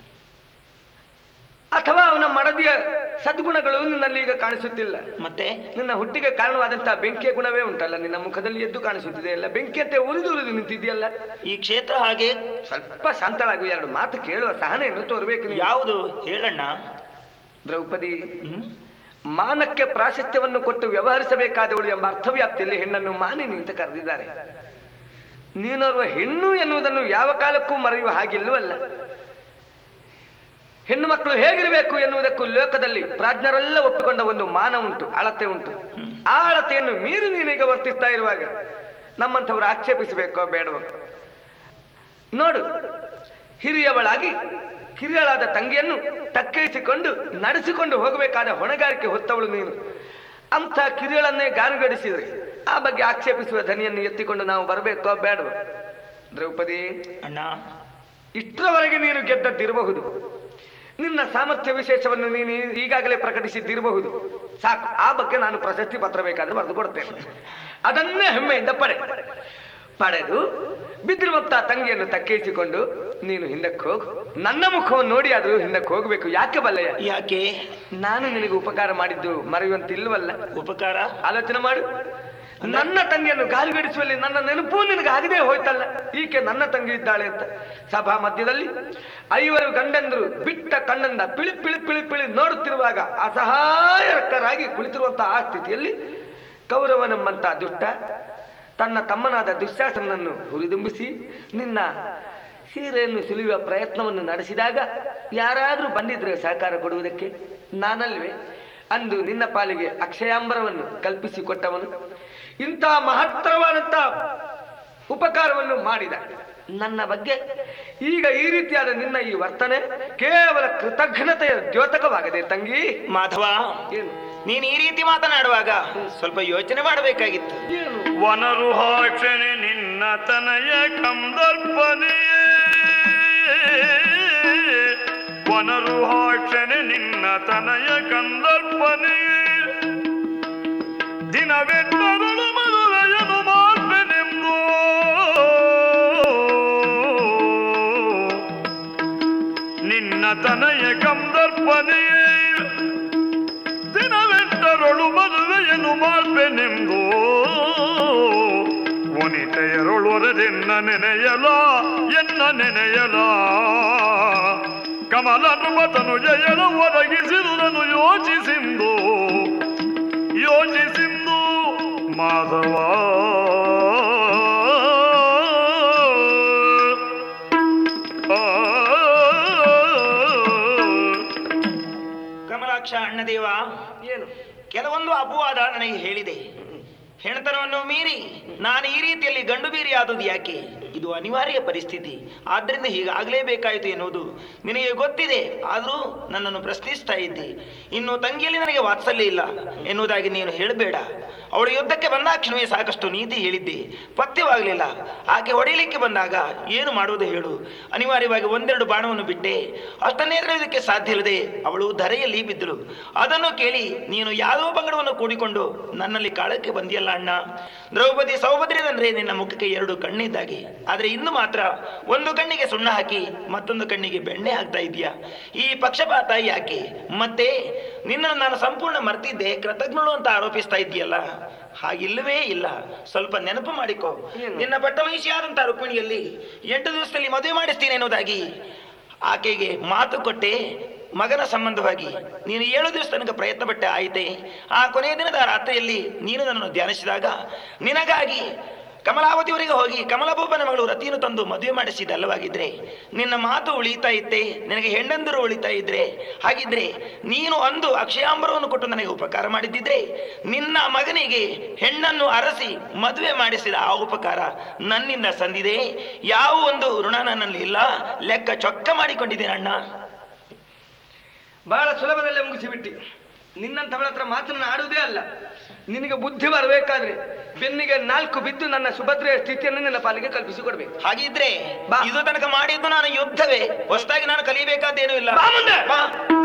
ಅಥವಾ ಅವನ ಮಡದಿಯ ಸದ್ಗುಣಗಳು ನಿನ್ನಲ್ಲಿ ಈಗ ಕಾಣಿಸುತ್ತಿಲ್ಲ. ಮತ್ತೆ ನಿನ್ನ ಹುಟ್ಟಿಗೆ ಕಾರಣವಾದಂತಹ ಬೆಂಕಿಯ ಗುಣವೇ ಉಂಟಲ್ಲ, ನಿನ್ನ ಮುಖದಲ್ಲಿ ಎದ್ದು ಕಾಣಿಸುತ್ತಿದೆ ಅಲ್ಲ, ಬೆಂಕಿಯಂತೆ ಉರಿದು ಉರಿದು ನಿಂತಿದೆಯಲ್ಲ. ಈ ಕ್ಷೇತ್ರ ಹಾಗೆ. ಸ್ವಲ್ಪ ಶಾಂತಳಾಗು, ಎರಡು ಮಾತು ಕೇಳುವ ಸಹನೆಯನ್ನು ತೋರ್ಬೇಕು ನೀನು. ಯಾವುದು ಹೇಳಣ್ಣ? ದ್ರೌಪದಿ, ಹ್ಮ್ ಮಾನಕ್ಕೆ ಪ್ರಾಶಸ್ತ್ಯವನ್ನು ಕೊಟ್ಟು ವ್ಯವಹರಿಸಬೇಕಾದವಳು ಎಂಬ ಅರ್ಥವ್ಯಾಪ್ತಿಯಲ್ಲಿ ಹೆಣ್ಣನ್ನು ಮಾನಿನಿ ಅಂತ ಕರೆದಿದ್ದಾರೆ. ನೀನೋರ್ವ ಹೆಣ್ಣು ಎನ್ನುವುದನ್ನು ಯಾವ ಕಾಲಕ್ಕೂ ಮರೆಯುವ ಹಾಗಿಲ್ಲವಲ್ಲ. ಹೆಣ್ಣು ಮಕ್ಕಳು ಹೇಗಿರಬೇಕು ಎನ್ನುವುದಕ್ಕೂ ಲೋಕದಲ್ಲಿ ಪ್ರಾಜ್ಞರೆಲ್ಲ ಒಪ್ಪಿಕೊಂಡ ಒಂದು ಮಾನ ಉಂಟು, ಅಳತೆ ಉಂಟು. ಆ ಅಳತೆಯನ್ನು ಮೀರಿ ನೀನೀಗ ವರ್ತಿಸ್ತಾ ಇರುವಾಗ ನಮ್ಮಂಥವ್ರು ಆಕ್ಷೇಪಿಸಬೇಕೋ ಬೇಡವೋ? ನೋಡು, ಹಿರಿಯವಳಾಗಿ ಹಿರಿಯಳಾದ ತಂಗಿಯನ್ನು ತಕ್ಕೈಸಿಕೊಂಡು ನಡೆಸಿಕೊಂಡು ಹೋಗಬೇಕಾದ ಹೊಣೆಗಾರಿಕೆ ಹೊತ್ತವಳು ನೀನು. ಅಂಥ ಕಿರಿಯಳನ್ನೇ ಗಾನುಗಡಿಸಿದ್ರೆ ಆ ಬಗ್ಗೆ ಆಕ್ಷೇಪಿಸುವ ಧ್ವನಿಯನ್ನು ಎತ್ತಿಕೊಂಡು ನಾವು ಬರಬೇಕೋ ಬೇಡವೋ? ದ್ರೌಪದಿ, ಅಣ್ಣ, ಇಷ್ಟರವರೆಗೆ ನೀನು ಗೆದ್ದದ್ದಿರಬಹುದು, ನಿನ್ನ ಸಾಮರ್ಥ್ಯ ವಿಶೇಷವನ್ನು ನೀನು ಈಗಾಗಲೇ ಪ್ರಕಟಿಸಿದ್ದಿರಬಹುದು. ಸಾಕು, ಆ ಬಗ್ಗೆ ನಾನು ಪ್ರಶಸ್ತಿ ಪತ್ರ ಬೇಕಾದ್ರೆ ಬರೆದು ಕೊಡ್ತೇನೆ. ಅದನ್ನೇ ಹೆಮ್ಮೆಯಿಂದ ಪಡೆ ಪಡೆದು ಬಿದ್ದಿರುವಂತ ತಂಗಿಯನ್ನು ತಕ್ಕೈಸಿಕೊಂಡು ನೀನು ಹಿಂದಕ್ಕೆ ಹೋಗು. ನನ್ನ ಮುಖವನ್ನು ನೋಡಿ ಆದ್ರೂ ಹಿಂದಕ್ಕೆ ಹೋಗ್ಬೇಕು. ಯಾಕೆ ಬಲ್ಲಯ್ಯ? ಯಾಕೆ? ನಾನು ನಿನಗೆ ಉಪಕಾರ ಮಾಡಿದ್ದು ಮರೆಯುವಂತಿಲ್ವಲ್ಲ. ಉಪಕಾರ ಆಲೋಚನೆ ಮಾಡು. ನನ್ನ ತಂಗಿಯನ್ನು ಗಾಲಿಗಡಿಸುವಲ್ಲಿ ನನ್ನ ನೆನಪು ನಿನಗೆ ಆಗದೆ ಹೋಯ್ತಲ್ಲ. ಈಕೆ ನನ್ನ ತಂಗಿ ಇದ್ದಾಳೆ ಅಂತ ಸಭಾ ಮಧ್ಯದಲ್ಲಿ ಐವರು ಗಂಡಂದರು ಬಿಟ್ಟ ಕಣ್ಣಂದ ಪಿಳಿ ಪಿಳಿ ಪಿಳಿ ಪಿಳಿ ನೋಡುತ್ತಿರುವಾಗ ಅಸಹಾಯಕರಾಗಿ ಕುಳಿತಿರುವಂತಹ ಆ ಸ್ಥಿತಿಯಲ್ಲಿ ಕೌರವನೆಂಬಂತ ದುಷ್ಟ ತನ್ನ ತಮ್ಮನಾದ ದುಶ್ಯಾಸನನ್ನು ಹುರಿದುಂಬಿಸಿ ನಿನ್ನ ಸೀರೆಯನ್ನು ಸುಲಿಯುವ ಪ್ರಯತ್ನವನ್ನು ನಡೆಸಿದಾಗ ಯಾರಾದ್ರೂ ಬಂದಿದ್ರೆ ಸಹಕಾರ ಕೊಡುವುದಕ್ಕೆ ನಾನಲ್ವೇ? ಅಂದು ನಿನ್ನ ಪಾಲಿಗೆ ಅಕ್ಷಯಾಂಬರವನ್ನು ಕಲ್ಪಿಸಿಕೊಟ್ಟವನು. ಇಂಥ ಮಹತ್ತರವಾದಂತ ಉಪಕಾರವನ್ನು ಮಾಡಿದ ನನ್ನ ಬಗ್ಗೆ ಈಗ ಈ ರೀತಿಯಾದ ನಿನ್ನ ಈ ವರ್ತನೆ ಕೇವಲ ಕೃತಜ್ಞತೆಯ ದ್ಯೋತಕವಾಗದೆ ತಂಗಿ. ಮಾಧವ, ಏನು ನೀನು ಈ ರೀತಿ ಮಾತನಾಡುವಾಗ ಸ್ವಲ್ಪ ಯೋಚನೆ ಮಾಡಬೇಕಾಗಿತ್ತು. ಏನು ವನರುಹಾಕ್ಷಣೆ ನಿನ್ನ ತನಯ ಕಂದರ್ಪನೆ, ವನರುಹಾಕ್ಷಣೆ ನಿನ್ನ ತನಯ ಕಂದರ್ಪನೆ, ದಿನವೆಟ್ಟರಳು ಮದುವೆಯನು ಮಾಡ್ಬೆನೆಂದು ನಿನ್ನ ತನಯ ಕಂದರ್ಪನೆ, ದಿನವೆಟ್ಟರಳು ಮದುವೆಯನ್ನು ಮಾಡ್ಬೆನೆಂದು ವನಿತೆಯರೊಳೊರೆದೆನ್ನ ನೆನೆಯಲ ಎನ್ನ ನೆನೆಯಲ ಕಮಲ ನೃಪತನು ಜಯನ ಒದಗಿಸಿರುವುದನ್ನು ಯೋಚಿಸಿಂದು ಯೋಚಿಸಿಂದು ಮಾಧವ. ಕಮಲಾಕ್ಷ ಅಣ್ಣದೇವ, ಏನು ಕೆಲವೊಂದು ಅಪವಾದ ನನಗೆ ಹೇಳಿದೆ. ಹೆಣ್ತನವನ್ನು ಮೀರಿ ನಾನು ಈ ರೀತಿಯಲ್ಲಿ ಗಂಡು ಬೀರಿ ಆದುದು ಯಾಕೆ? ಇದು ಅನಿವಾರ್ಯ ಪರಿಸ್ಥಿತಿ, ಆದ್ರಿಂದ ಹೀಗಾಗಲೇಬೇಕಾಯಿತು ಎನ್ನುವುದು ನಿನಗೆ ಗೊತ್ತಿದೆ. ಆದರೂ ನನ್ನನ್ನು ಪ್ರಶ್ನಿಸ್ತಾ ಇದ್ದೆ. ಇನ್ನು ತಂಗಿಯಲ್ಲಿ ನನಗೆ ವಾತ್ಸಲ್ಯ ಇಲ್ಲ ಎನ್ನುವುದಾಗಿ ನೀನು ಹೇಳಬೇಡ. ಅವಳು ಯುದ್ಧಕ್ಕೆ ಬಂದಾಕ್ಷಣವೇ ಸಾಕಷ್ಟು ನೀತಿ ಹೇಳಿದ್ದೆ, ಪಥ್ಯವಾಗಲಿಲ್ಲ. ಆಕೆ ಹೊಡೆಯಲಿಕ್ಕೆ ಬಂದಾಗ ಏನು ಮಾಡುವುದು ಹೇಳು? ಅನಿವಾರ್ಯವಾಗಿ ಒಂದೆರಡು ಬಾಣವನ್ನು ಬಿಟ್ಟೆ, ಅಷ್ಟನ್ನೇ ಎದುರುವುದಕ್ಕೆ ಸಾಧ್ಯ ಇಲ್ಲದೆ ಅವಳು ಧರೆಯಲ್ಲಿ ಬಿದ್ದಳು. ಅದನ್ನು ಕೇಳಿ ನೀನು ಯಾವುದೋ ಬಂಗಡವನ್ನು ಕೂಡಿಕೊಂಡು ನನ್ನಲ್ಲಿ ಕಾಳಕ್ಕೆ ಬಂದಿಯಲ್ಲ ಅಣ್ಣ. ದ್ರೌಪದಿ ಸೌಭದ್ರದಂದ್ರೆ ನಿನ್ನ ಮುಖಕ್ಕೆ ಎರಡು ಕಣ್ಣಿದ್ದಾಗೆ, ಆದ್ರೆ ಇನ್ನು ಮಾತ್ರ ಒಂದು ಕಣ್ಣಿಗೆ ಸುಣ್ಣ ಹಾಕಿ ಮತ್ತೊಂದು ಕಣ್ಣಿಗೆ ಬೆಣ್ಣೆ ಹಾಕ್ತಾ ಇದೀಯಾ. ಈ ಪಕ್ಷಪಾತ ಯಾಕೆ? ಮತ್ತೆ ನಿನ್ನನ್ನು ನಾನು ಸಂಪೂರ್ಣ ಮರ್ತಿದ್ದೆ, ಕೃತಜ್ಞಳು ಅಂತ ಆರೋಪಿಸ್ತಾ ಇದೆಯಲ್ಲ, ಹಾಗಿಲ್ಲವೇ ಇಲ್ಲ. ಸ್ವಲ್ಪ ನೆನಪು ಮಾಡಿಕೊ. ನಿನ್ನ ಪಟ್ಟವಹಿಸಿಯಾದಂತಹ ರುಕ್ಮಿಣಿಯಲ್ಲಿ ಎಂಟು ದಿವಸದಲ್ಲಿ ಮದುವೆ ಮಾಡಿಸ್ತೀನಿ ಎನ್ನುವುದಾಗಿ ಆಕೆಗೆ ಮಾತು ಕೊಟ್ಟೆ. ಮಗನ ಸಂಬಂಧವಾಗಿ ನೀನು ಏಳು ದಿವಸ ತನಕ ಪ್ರಯತ್ನ ಪಟ್ಟೆ, ಆಯಿತೆ. ಆ ಕೊನೆಯ ದಿನದ ರಾತ್ರಿಯಲ್ಲಿ ನೀನು ನನ್ನನ್ನು ಧ್ಯಾನಿಸಿದಾಗ ನಿನಗಾಗಿ ಕಮಲಾವತಿಯವರಿಗೆ ಹೋಗಿ ಕಮಲಬೊಬ್ಬನ ಮಗಳು ರತಿಯನ್ನು ತಂದು ಮದುವೆ ಮಾಡಿಸಿದ ಅಲ್ಲವಾಗಿದ್ರೆ ನಿನ್ನ ಮಾತು ಉಳಿತಾ ಇತ್ತೆ, ನಿನಗೆ ಹೆಣ್ಣಂದರು ಉಳಿತಾ ಇದ್ರೆ, ಹಾಗಿದ್ರೆ ನೀನು ಅಂದು ಅಕ್ಷಯಾಂಬರವನ್ನು ಕೊಟ್ಟು ನನಗೆ ಉಪಕಾರ ಮಾಡಿದ್ದಿದ್ರೆ ನಿನ್ನ ಮಗನಿಗೆ ಹೆಣ್ಣನ್ನು ಅರಸಿ ಮದುವೆ ಮಾಡಿಸಿದ ಆ ಉಪಕಾರ ನನ್ನಿಂದ ಸಂದಿದೆ. ಯಾವ ಒಂದು ಋಣ ನನ್ನಲ್ಲಿ ಇಲ್ಲ, ಲೆಕ್ಕ ಚೊಕ್ಕ ಮಾಡಿಕೊಂಡಿದ್ದೇನೆ ಅಣ್ಣ. ಬಹಳ ಸುಲಭದಲ್ಲೇ ಮುಗಿಸಿಬಿಟ್ಟಿ. ನಿನ್ನಂಥವಳ ಹತ್ರ ಮಾತನ್ನು ಆಡುವುದೇ ಅಲ್ಲ. ನಿನಗೆ ಬುದ್ಧಿ ಬರಬೇಕಾದ್ರೆ ಬೆನ್ನಿಗೆ ನಾಲ್ಕು ಬಿದ್ದು ನನ್ನ ಸುಭದ್ರೆಯ ಸ್ಥಿತಿಯನ್ನು ನನ್ನ ಪಾಲಿಗೆ ಕಲ್ಪಿಸಿಕೊಡ್ಬೇಕು. ಹಾಗಿದ್ರೆ ಬಾ. ಇದು ತನಕ ಮಾಡಿದ್ದು ನಾನು ಯುದ್ಧವೇ, ಹೊಸದಾಗಿ ನಾನು ಕಲಿಬೇಕಾದ್ದೇನೂ ಇಲ್ಲ. ಬಾ ಮುಂದೆ. ಬಾ.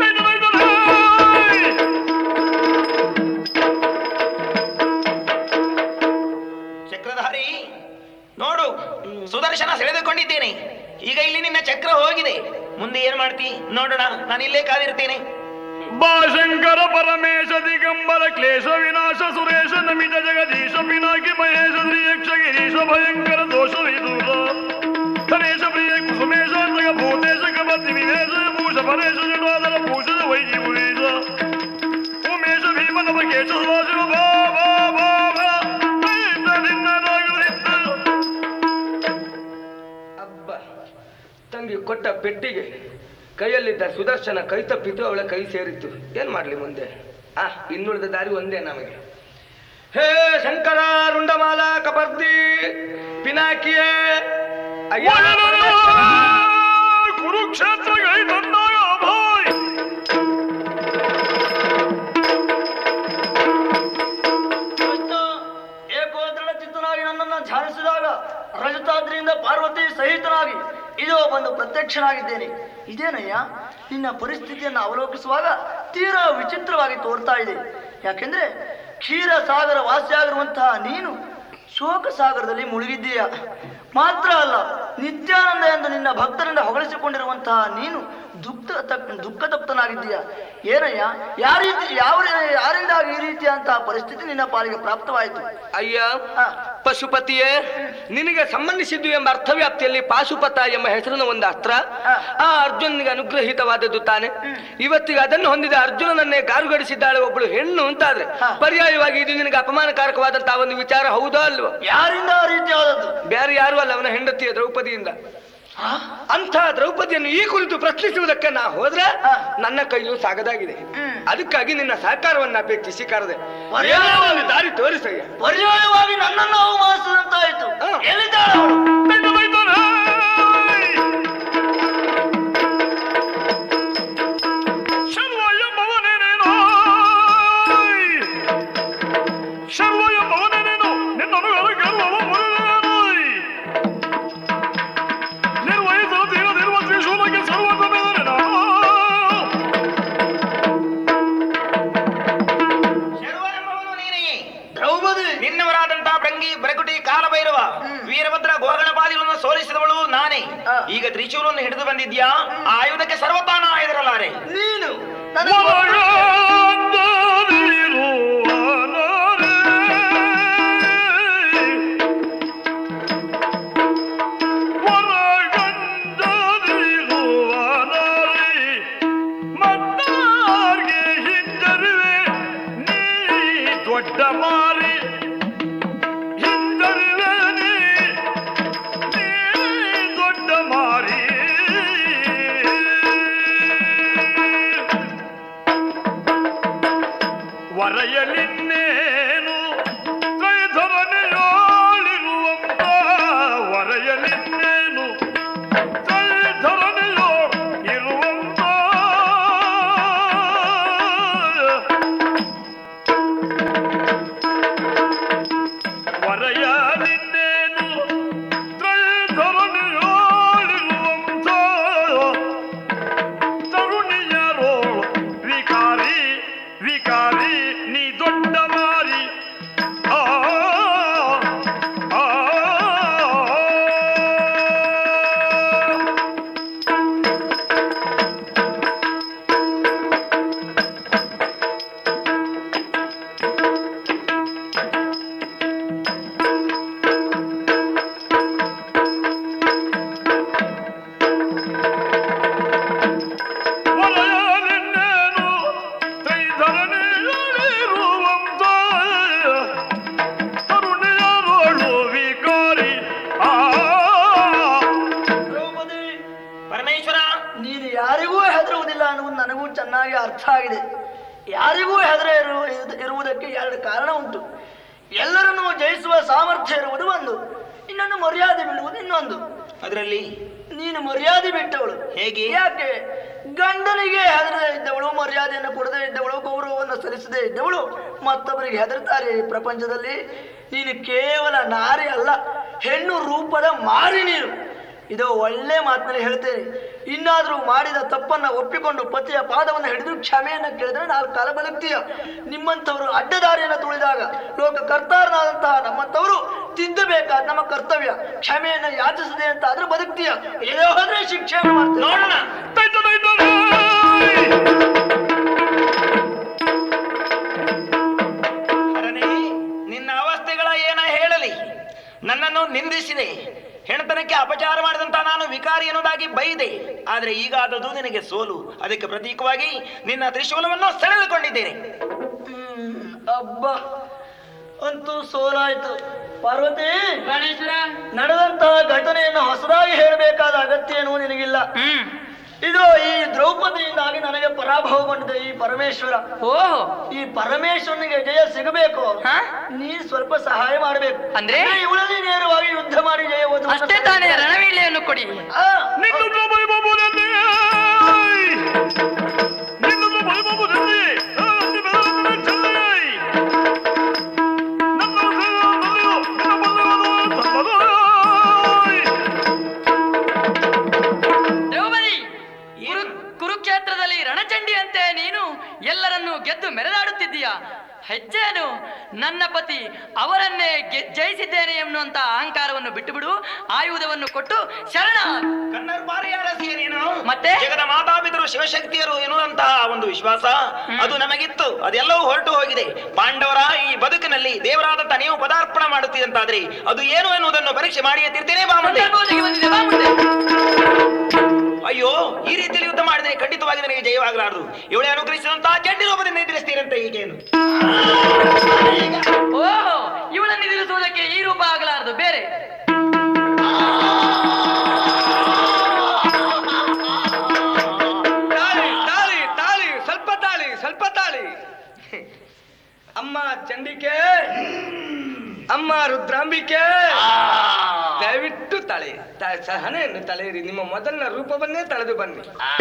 ಚಕ್ರಧಾರಿ ನೋಡು, ಸುದರ್ಶನ ಸೆಳೆದುಕೊಂಡಿದ್ದೇನೆ. ಈಗ ಇಲ್ಲಿ ನಿನ್ನ ಚಕ್ರ ಹೋಗಿದೆ, ಮುಂದೆ ಏನ್ ಮಾಡ್ತಿ ನೋಡೋಣ. ನಾನು ಇಲ್ಲೇ ಕಾದಿರ್ತೇನೆ. ಬಾ ಶಂಕರ ಪರಮೇಶ ದಿಗಂಬರ ಕ್ಲೇಶ ವಿನಾಶ ಸುರೇಶ ನಮಿತ ಜಗದೀಶ ಪಿನಾಕಿ ಮಹೇಶ ಶ್ರೀಯಕ್ಷ ಗಿರೀಶ ಭಯಂಕರ ದೋಷ ವಿದೂರ ಧನೇಶ ಪ್ರಿಯ ಕುಸುಮೇಶ ಜಗ ಭೂತೇಶ ಕಪತಿ ವಿವೇಶ ಭೂಷ ಪರೇಶ ಜಟಾಧರ ಭೂಷಣ ವೈಜೀವೇಶ ಉಮೇಶ ಭೀಮನ ಬಕೇಶ ಸುಭಾಷಿವ ಬಾ ಬಾ ಬಾ ಬಾ ಅಬ್ಬ ತಂಗಿ ಕೊಟ್ಟ ಪೆಟ್ಟಿಗೆ ಕೈಯಲ್ಲಿದ್ದ ಸುದರ್ಶನ ಕೈ ತಪ್ಪಿತು, ಅವಳ ಕೈ ಸೇರಿತ್ತು. ಏನ್ ಮಾಡ್ಲಿ ಮುಂದೆ? ಆ ಇನ್ನುಳಿದ ದಾರಿ ಒಂದೇ ನಮಗೆ. ಹೇ ಶಂಕರ ರುಂಡಮಾಲ ಕಪರ್ದಿ ಪಿನಾಕಿಯೇ ಅಯ್ಯ ಕುರುಕ್ಷೇತ್ರ ಗೈತಂದಾಗ ಅಭಾಯ್ ಏಕೋದೃಢ ಚಿತ್ತನಾಗಿ ನನ್ನನ್ನು ಧ್ಯಾನಿಸಿದಾಗ ರಜತಾದ್ರಿಯಿಂದ ಪಾರ್ವತಿ ಸಹಿತನಾಗಿ ಇದೋ ಬಂದು ಪ್ರತ್ಯಕ್ಷನಾಗಿದ್ದೇನೆ. ಇದೇನಯ್ಯ ನಿನ್ನ ಪರಿಸ್ಥಿತಿಯನ್ನು ಅವಲೋಕಿಸುವಾಗ ತೀರಾ ವಿಚಿತ್ರವಾಗಿ ತೋರ್ತಾ ಇದೆ. ಯಾಕೆಂದ್ರೆ ಕ್ಷೀರ ಸಾಗರ ವಾಸಿಯಾಗಿರುವಂತಹ ನೀನು ಶೋಕ ಸಾಗರದಲ್ಲಿ ಮುಳುಗಿದ್ದೀಯ. ಮಾತ್ರ ಅಲ್ಲ, ನಿತ್ಯಾನಂದ ಎಂದು ನಿನ್ನ ಭಕ್ತರಿಂದ ಹೊಗಳಿಸಿಕೊಂಡಿರುವಂತಹ ನೀನು ದುಃಖ ತಪ್ ದುಃಖ ತಪ್ತನಾಗಿದ್ದೀಯ. ಏನಯ್ಯ, ಯಾವ ರೀತಿ ಯಾವ ಯಾರಿಂದಾಗಿ ಈ ರೀತಿಯಂತಹ ಪರಿಸ್ಥಿತಿ ನಿನ್ನ ಪಾಲಿಗೆ ಪ್ರಾಪ್ತವಾಯಿತು? ಅಯ್ಯ ಆ. ಪಶುಪತಿಯೇ, ನಿನಗೆ ಸಂಬಂಧಿಸಿದ್ದು ಎಂಬ ಅರ್ಥವ್ಯಾಪ್ತಿಯಲ್ಲಿ ಪಾಶುಪತ ಎಂಬ ಹೆಸರಿನ ಒಂದು ಅಸ್ತ್ರ ಆ ಅರ್ಜುನನಿಗೆ ಅನುಗ್ರಹಿತವಾದದ್ದು ತಾನೆ. ಇವತ್ತಿಗೆ ಅದನ್ನು ಹೊಂದಿದ ಅರ್ಜುನನನ್ನೇ ಗಾರುಗಡಿಸಿದ್ದಾಳೆ ಒಬ್ಬಳು ಹೆಣ್ಣು ಅಂತಾದ್ರೆ ಪರ್ಯಾಯವಾಗಿ ಇದು ನಿನಗೆ ಅಪಮಾನಕಾರಕವಾದಂತಹ ಒಂದು ವಿಚಾರ ಹೌದಾ ಅಲ್ವಾ? ಯಾರಿಂದ ಆ ರೀತಿಯಾದದ್ದು? ಬೇರೆ ಯಾರು ಅಲ್ಲ, ಅವನ ಹೆಂಡತಿಯ ದ್ರೌಪದಿಯಿಂದ. ಅಂಥ ದ್ರೌಪದಿಯನ್ನು ಈ ಕುರಿತು ಪ್ರಶ್ನಿಸುವುದಕ್ಕೆ ನಾ ಹೋದ್ರೆ ನನ್ನ ಕೈಯು ಸಾಗದಾಗಿದೆ. ಅದಕ್ಕಾಗಿ ನಿನ್ನ ಸಹಕಾರವನ್ನು ಅಪೇಕ್ಷಿಸಿ ಕರೆದೆ. ಪರ್ಯಾಯವಾಗಿ ದಾರಿ ತೋರಿಸಯ್ಯ. ಪರ್ಯಾಯವಾಗಿ ನನ್ನನ್ನು ಅವಮಾನಿಸಿದಂತಾಯ್ತು. ಎಲ್ಲಿದ್ದಾಳೆ ಅವಳು? ಶರ್ವಯ ಭವನೇನೇನೋ ಶರ್ವಯ ಭವನೇನೇನೋ ನಿನ್ನನು ಗರ್ವವ ಮುರಿದೇನೋಯ್ ನಿರ್ವಹಿಸಲು ತೀರದಿರುವ ತ್ರಿಶೂಲಕ್ಕೆ ಸರ್ವದ ಮೇಲೆ ನಾನು ಶರ್ವನೆಂಬವನು ನೀನೇ. ದ್ರೌಪದಿ ನಿನ್ನವರಾದಂತಹ ಭೃಂಗಿ ಬರಗುಟಿ ಕಾಲಭೈರವ ವೀರಭದ್ರ ಗೋಗಣಪಾದಿಗಳನ್ನು ಸೋಲಿಸಿದವಳು ನಾನೇ. ಆ. ಈಗ ತ್ರಿಶೂಲವನ್ನು ಹಿಡಿದು ಬಂದಿದ್ಯಾ? ಆ ಆಯುಧಕ್ಕೆ ಸರ್ವತಾ ನಾ ಹೆದರಲಾರೆ. ನೀನು ನನಗೆ ದೊಡ್ಡ ಮಾರಿ ಹಿಂದರಿವೆ ನೀ ನೀ ದೊಡ್ಡ ಮಾರಿ ವರಯಲಿನ್ನೇನು ಕೈಧರನೆಯೋಳಿರುವಂತ ವರಯಲಿನ್ನೇನು ಕೈಧರನೆಯೋ ಇರುವಂತ ವರಯಲಿನ್ನೇನು ಕೈಧರನೆಯೋಳಿರುವಂತ ತರುಣಿಯರೋ ವಿಕಾರಿ ವಿಕಾರಿ ನೀ ದೊಡ್ಡ ಮಾರಿ ಆ ಆ ವರಯಲಿನ್ನೇನು ಕೈಧರನೆಯೋಳಿರುವಂತ ತರುಣಿಯರೋಳು ವಿಕಾರಿ ಆ ದ್ರೌಪದಿ, ಪರಮೇಶ್ವರ, ನೀನು ಯಾರಿಗೂ ಹೆದರುವುದಿಲ್ಲ ಅನ್ನುವುದು ನನಗೂ ಚೆನ್ನಾಗಿ ಅರ್ಥ ಆಗಿದೆ. ಯಾರಿಗೂ ಹೆದರ ಇರು ಇರುವುದಕ್ಕೆ ಎರಡು ಕಾರಣ ಉಂಟು. ಎಲ್ಲರನ್ನೂ ಜಯಿಸುವ ಸಾಮರ್ಥ್ಯ ಇರುವುದು ಒಂದು, ಇನ್ನೊಂದು ಮರ್ಯಾದೆ ಬೀಳುವುದು ಇನ್ನೊಂದು. ಅದರಲ್ಲಿ ನೀನು ಮರ್ಯಾದೆ ಬಿಟ್ಟವಳು. ಹೇಗೆ? ಯಾಕೆ? ಗಂಡನಿಗೆ ಹೆದರದೇ ಇದ್ದವಳು, ಮರ್ಯಾದೆಯನ್ನು ಕೊಡದೇ ಇದ್ದವಳು, ಗೌರವವನ್ನು ಸಲ್ಲಿಸದೇ ಇದ್ದವಳು ಮತ್ತೊಬ್ಬರಿಗೆ ಹೆದರ್ತಾರೆ ಈ ಪ್ರಪಂಚದಲ್ಲಿ. ನೀನು ಕೇವಲ ನಾರಿ ಅಲ್ಲ, ಹೆಣ್ಣು ರೂಪದ ಮಾರಿ ನೀನು. ಇದು ಒಳ್ಳೆ ಮಾತಿನಲ್ಲಿ ಹೇಳ್ತೇನೆ. ಇನ್ನಾದ್ರೂ ಮಾಡಿದ ತಪ್ಪನ್ನ ಒಪ್ಪಿಕೊಂಡು ಪತಿಯ ಪಾದವನ್ನು ಹಿಡಿದು ಕ್ಷಮೆಯನ್ನು ಕೇಳಿದ್ರೆ ನಾಲ್ಕು ಕಾಲ ಬದುಕ್ತೀಯ. ನಿಮ್ಮಂಥವರು ಅಡ್ಡದಾರಿಯನ್ನು ತುಳಿದಾಗ ಲೋಕ ಕರ್ತಾರನಾದಂತಹ ನಮ್ಮಂಥವರು ತಿದ್ದಬೇಕಾದ ನಮ್ಮ ಕರ್ತವ್ಯ. ಕ್ಷಮೆಯನ್ನು ಯಾಚಿಸದೆ ಅಂತ ಆದ್ರೂ ಬದುಕ್ತೀಯ, ಇಲ್ಲೇ ಹೋದ್ರೆ ಶಿಕ್ಷೆಯನ್ನು ಮಾಡ್ತೀಯ. ನೋಡೋಣ. ಹರನೇ, ನಿನ್ನ ಅವಸ್ಥೆಗಳ ಏನ ಹೇಳಲಿ? ನನ್ನನ್ನು ನಿಂದಿಸಿದೆ, ಹೆಣತನಕ್ಕೆ ಅಪಚಾರ ಮಾಡಿದಂತ ನಾನು ವಿಕಾರಿ ಎನ್ನುವುದಾಗಿ ಬೈದೆ. ಆದ್ರೆ ಈಗ ಆದದ್ದು ನಿನಗೆ ಸೋಲು. ಅದಕ್ಕೆ ಪ್ರತೀಕವಾಗಿ ನಿನ್ನ ತ್ರಿಶೂಲವನ್ನು ಸೆಳೆದುಕೊಂಡಿದ್ದೇನೆ. ಹ್ಮ್ ಅಬ್ಬ, ಅಂತೂ ಸೋಲಾಯ್ತು. ಪಾರ್ವತಿ, ನಡೆದಂತಹ ಘಟನೆಯನ್ನು ಹೊಸದಾಗಿ ಹೇಳಬೇಕಾದ ಅಗತ್ಯ ಏನೂ ನಿನಗಿಲ್ಲ. ಇದು ಈ ದ್ರೌಪದಿಯಿಂದಾಗಿ ನನಗೆ ಪರಾಭವಗೊಂಡಿದೆ ಈ ಪರಮೇಶ್ವರ. ಓಹೋ, ಈ ಪರಮೇಶ್ವರನಿಗೆ ಜಯ ಸಿಗಬೇಕು, ನೀ ಸ್ವಲ್ಪ ಸಹಾಯ ಮಾಡಬೇಕು. ಅಂದ್ರೆ ಇವಳಲ್ಲಿ ನೇರವಾಗಿ ಯುದ್ಧ ಮಾಡಿ ಜಯ ಓದು. ಅಷ್ಟೇ ತಾನೇ, ರಣವೀಳ್ಯವನ್ನು ಕೊಡಿ. ಆ, ಕುರುಕ್ಷೇತ್ರದಲ್ಲಿ ರಣಚಂಡಿಯಂತೆ ನೀನು ಎಲ್ಲರನ್ನೂ ಗೆದ್ದು ಮೆರೆದಾಡುತ್ತಿದ್ದೀಯ. ಹೆಜ್ಜೇನು? ನನ್ನ ಪತಿ ಅವರನ್ನೇ ಜಯಿಸಿದ್ದೇನೆ ಎನ್ನುವಂತ ಅಹಂಕಾರವನ್ನು ಬಿಟ್ಟು ಬಿಡು. ಆಯುಧವನ್ನು ಕೊಟ್ಟು ಶರಣ. ಕಣ್ಣರ್ ಬಾರಿಯಾರಸಿಯ ನೀನು ಮತ್ತೆ ಜಗದ ಮಾತಾಪಿತರು ಶಿವಶಕ್ತಿಯರು ಎನ್ನುವಂತಹ ಒಂದು ವಿಶ್ವಾಸ ಅದು ನಮಗಿತ್ತು. ಅದೆಲ್ಲವೂ ಹೊರಟು ಹೋಗಿದೆ. ಪಾಂಡವರ ಈ ಬದುಕಿನಲ್ಲಿ ದೇವರಾದಂತ ನೀವು ಪದಾರ್ಪಣ ಮಾಡುತ್ತೀರಂತಾದ್ರೆ ಅದು ಏನು ಎನ್ನುವುದನ್ನು ಪರೀಕ್ಷೆ ಮಾಡಿಯೇ ತಿರ್ತೇನೆ. ಬಾ ಮುಂದೆ. ಅಯ್ಯೋ, ಈ ರೀತಿಯಲ್ಲಿ ಯುದ್ಧ ಮಾಡಿದರೆ ಖಂಡಿತವಾಗಿ ನನಗೆ ಜಯವಾಗಲಾರದು. ಇವಳೇ ಅನುಗ್ರಹಿಸಿದಂತಹ ಚಂಡಿ ರೂಪದಿಂದ ಎದುರಿಸ್ತೀರಂತೆ ಈಗೇನು? ಓಹೋ, ಇವಳನ್ನು ಎದುರಿಸುವುದಕ್ಕೆ ಈ ರೂಪ ಆಗಲಾರದು, ಬೇರೆ. ತಾಳಿ ತಾಳಿ ತಾಳಿ ಸ್ವಲ್ಪ ತಾಳಿ ಸ್ವಲ್ಪ ತಾಳಿ. ಅಮ್ಮ ಚಂಡಿಕೆ, ಅಮ್ಮ ರುದ್ರಾಂಬಿಕೆ, ದಯವಿಟ್ಟು ತಳೆ ಸಹನೆಯನ್ನು ತಳೆಯಿರಿ. ನಿಮ್ಮ ಮೊದಲನ ರೂಪವನ್ನೇ ತಳೆದು ಬನ್ನಿ.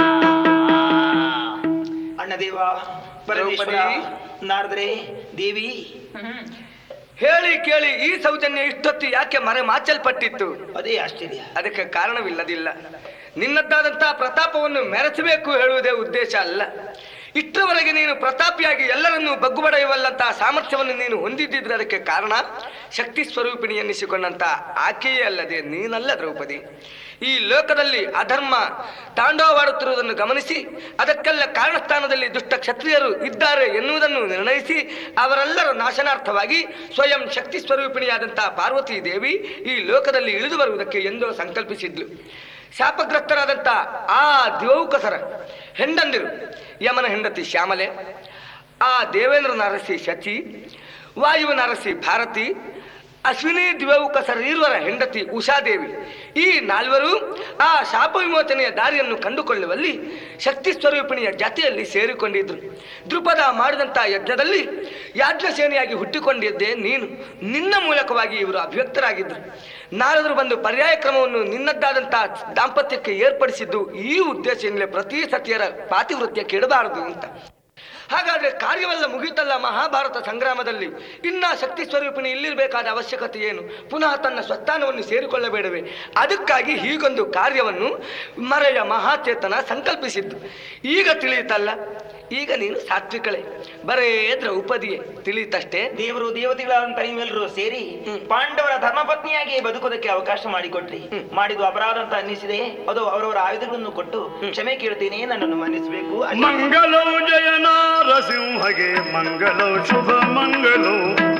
ಅಣ್ಣದೇವ, ಪರಮೇಶ್ವರ, ನಾರದರೆ, ದೇವಿ, ಹೇಳಿ ಕೇಳಿ ಈ ಸೌಜನ್ಯ ಇಷ್ಟೊತ್ತು ಯಾಕೆ ಮರೆ ಮಾಚಲ್ಪಟ್ಟಿತ್ತು? ಅದೇ ಆಶ್ಚರ್ಯ. ಅದಕ್ಕೆ ಕಾರಣವಿಲ್ಲದಿಲ್ಲ. ನಿನ್ನದ್ದಾದಂತಹ ಪ್ರತಾಪವನ್ನು ಮೆರೆಸಬೇಕು ಹೇಳುವುದೇ ಉದ್ದೇಶ ಅಲ್ಲ. ಇಷ್ಟರವರೆಗೆ ನೀನು ಪ್ರತಾಪಿಯಾಗಿ ಎಲ್ಲರನ್ನೂ ಬಗ್ಗುಬಡೆಯುವಲ್ಲಂತಹ ಸಾಮರ್ಥ್ಯವನ್ನು ನೀನು ಹೊಂದಿದ್ದಿದ್ರೆ ಅದಕ್ಕೆ ಕಾರಣ ಶಕ್ತಿ ಸ್ವರೂಪಿಣಿ ಎನ್ನಿಸಿಕೊಂಡಂತ ಆಕೆಯೇ ಅಲ್ಲದೆ ನೀನಲ್ಲ ದ್ರೌಪದಿ. ಈ ಲೋಕದಲ್ಲಿ ಅಧರ್ಮ ತಾಂಡವವಾಡುತ್ತಿರುವುದನ್ನು ಗಮನಿಸಿ ಅದಕ್ಕೆಲ್ಲ ಕಾರಣಸ್ಥಾನದಲ್ಲಿ ದುಷ್ಟ ಕ್ಷತ್ರಿಯರು ಇದ್ದಾರೆ ಎನ್ನುವುದನ್ನು ನಿರ್ಣಯಿಸಿ ಅವರೆಲ್ಲರ ನಾಶನಾರ್ಥವಾಗಿ ಸ್ವಯಂ ಶಕ್ತಿ ಸ್ವರೂಪಿಣಿಯಾದಂತಹ ಪಾರ್ವತಿ ದೇವಿ ಈ ಲೋಕದಲ್ಲಿ ಇಳಿದು ಬರುವುದಕ್ಕೆ ಎಂದೋ ಸಂಕಲ್ಪಿಸಿದ್ಲು. ಶಾಪಗ್ರಸ್ತರಾದಂಥ ಆ ದಿವೌಕಸರ ಹೆಂಡಂದಿರು ಯಮನ ಹೆಂಡತಿ ಶ್ಯಾಮಲೆ, ಆ ದೇವೇಂದ್ರನ ಅರಸಿ ಶಚಿ, ವಾಯುವಿನ ಅರಸಿ ಭಾರತಿ, ಅಶ್ವಿನಿ ದಿವೌಕಸರೀರ್ವರ ಹೆಂಡತಿ ಉಷಾದೇವಿ, ಈ ನಾಲ್ವರು ಆ ಶಾಪ ವಿಮೋಚನೆಯ ದಾರಿಯನ್ನು ಕಂಡುಕೊಳ್ಳುವಲ್ಲಿ ಶಕ್ತಿ ಸ್ವರೂಪಿಣಿಯ ಜತೆಯಲ್ಲಿ ಸೇರಿಕೊಂಡಿದ್ರು. ದೃಪದ ಮಾಡಿದಂಥ ಯಜ್ಞದಲ್ಲಿ ಯಾಜ್ಞಸೇನೆಯಾಗಿ ಹುಟ್ಟಿಕೊಂಡಿದ್ದೇ ನೀನು. ನಿನ್ನ ಮೂಲಕವಾಗಿ ಇವರು ಅಭಿವ್ಯಕ್ತರಾಗಿದ್ದರು. ನಾರದರು ಬಂದು ಪರ್ಯಾಯ ಕ್ರಮವನ್ನು ನಿನ್ನದ್ದಾದಂತಹ ದಾಂಪತ್ಯಕ್ಕೆ ಏರ್ಪಡಿಸಿದ್ದು ಈ ಉದ್ದೇಶದಿಂದಲೇ ಪ್ರತಿ ಸತಿಯರ ಪಾತಿವೃತ್ಯ ಕೆಡಬಾರದು ಅಂತ. ಹಾಗಾದ್ರೆ ಕಾರ್ಯವೆಲ್ಲ ಮುಗಿತಲ್ಲ ಮಹಾಭಾರತ ಸಂಗ್ರಾಮದಲ್ಲಿ. ಇನ್ನ ಶಕ್ತಿ ಸ್ವರೂಪಿಣಿ ಇಲ್ಲಿರಬೇಕಾದ ಅವಶ್ಯಕತೆ ಏನು? ಪುನಃ ತನ್ನ ಸ್ವಸ್ಥಾನವನ್ನು ಸೇರಿಕೊಳ್ಳಬೇಡವೇ? ಅದಕ್ಕಾಗಿ ಹೀಗೊಂದು ಕಾರ್ಯವನ್ನು ಮರೆಯ ಮಹಾಚೇತನ ಸಂಕಲ್ಪಿಸಿದ್ದು. ಈಗ ತಿಳಿಯಿತಲ್ಲ, ಈಗ ನೀನು ಸಾತ್ವಿಕಳೆ, ಬರೇ ದ್ರೌಪದಿಯೇ ತಿಳಿಯಿತಷ್ಟೇ. ದೇವರು ದೇವತೆಗಳಂತ ನೀವೆಲ್ಲರೂ ಸೇರಿ ಪಾಂಡವರ ಧರ್ಮಪತ್ನಿಯಾಗಿ ಬದುಕೋದಕ್ಕೆ ಅವಕಾಶ ಮಾಡಿಕೊಟ್ರಿ. ಮಾಡಿದ್ದು ಅಪರಾಧ ಅಂತ ಅನ್ನಿಸಿದೆ. ಅದು ಅವರವರ ಆಯುಧಗಳನ್ನು ಕೊಟ್ಟು ಕ್ಷಮೆ ಕೇಳ್ತೀನಿ, ನನ್ನನ್ನು ಮನ್ನಿಸಬೇಕು. ಮಂಗಲೋ ಜಯ ನಾರಸಿಂಹಗೆ ಮಂಗಲೋ ಶುಭ ಮಂಗಲೋ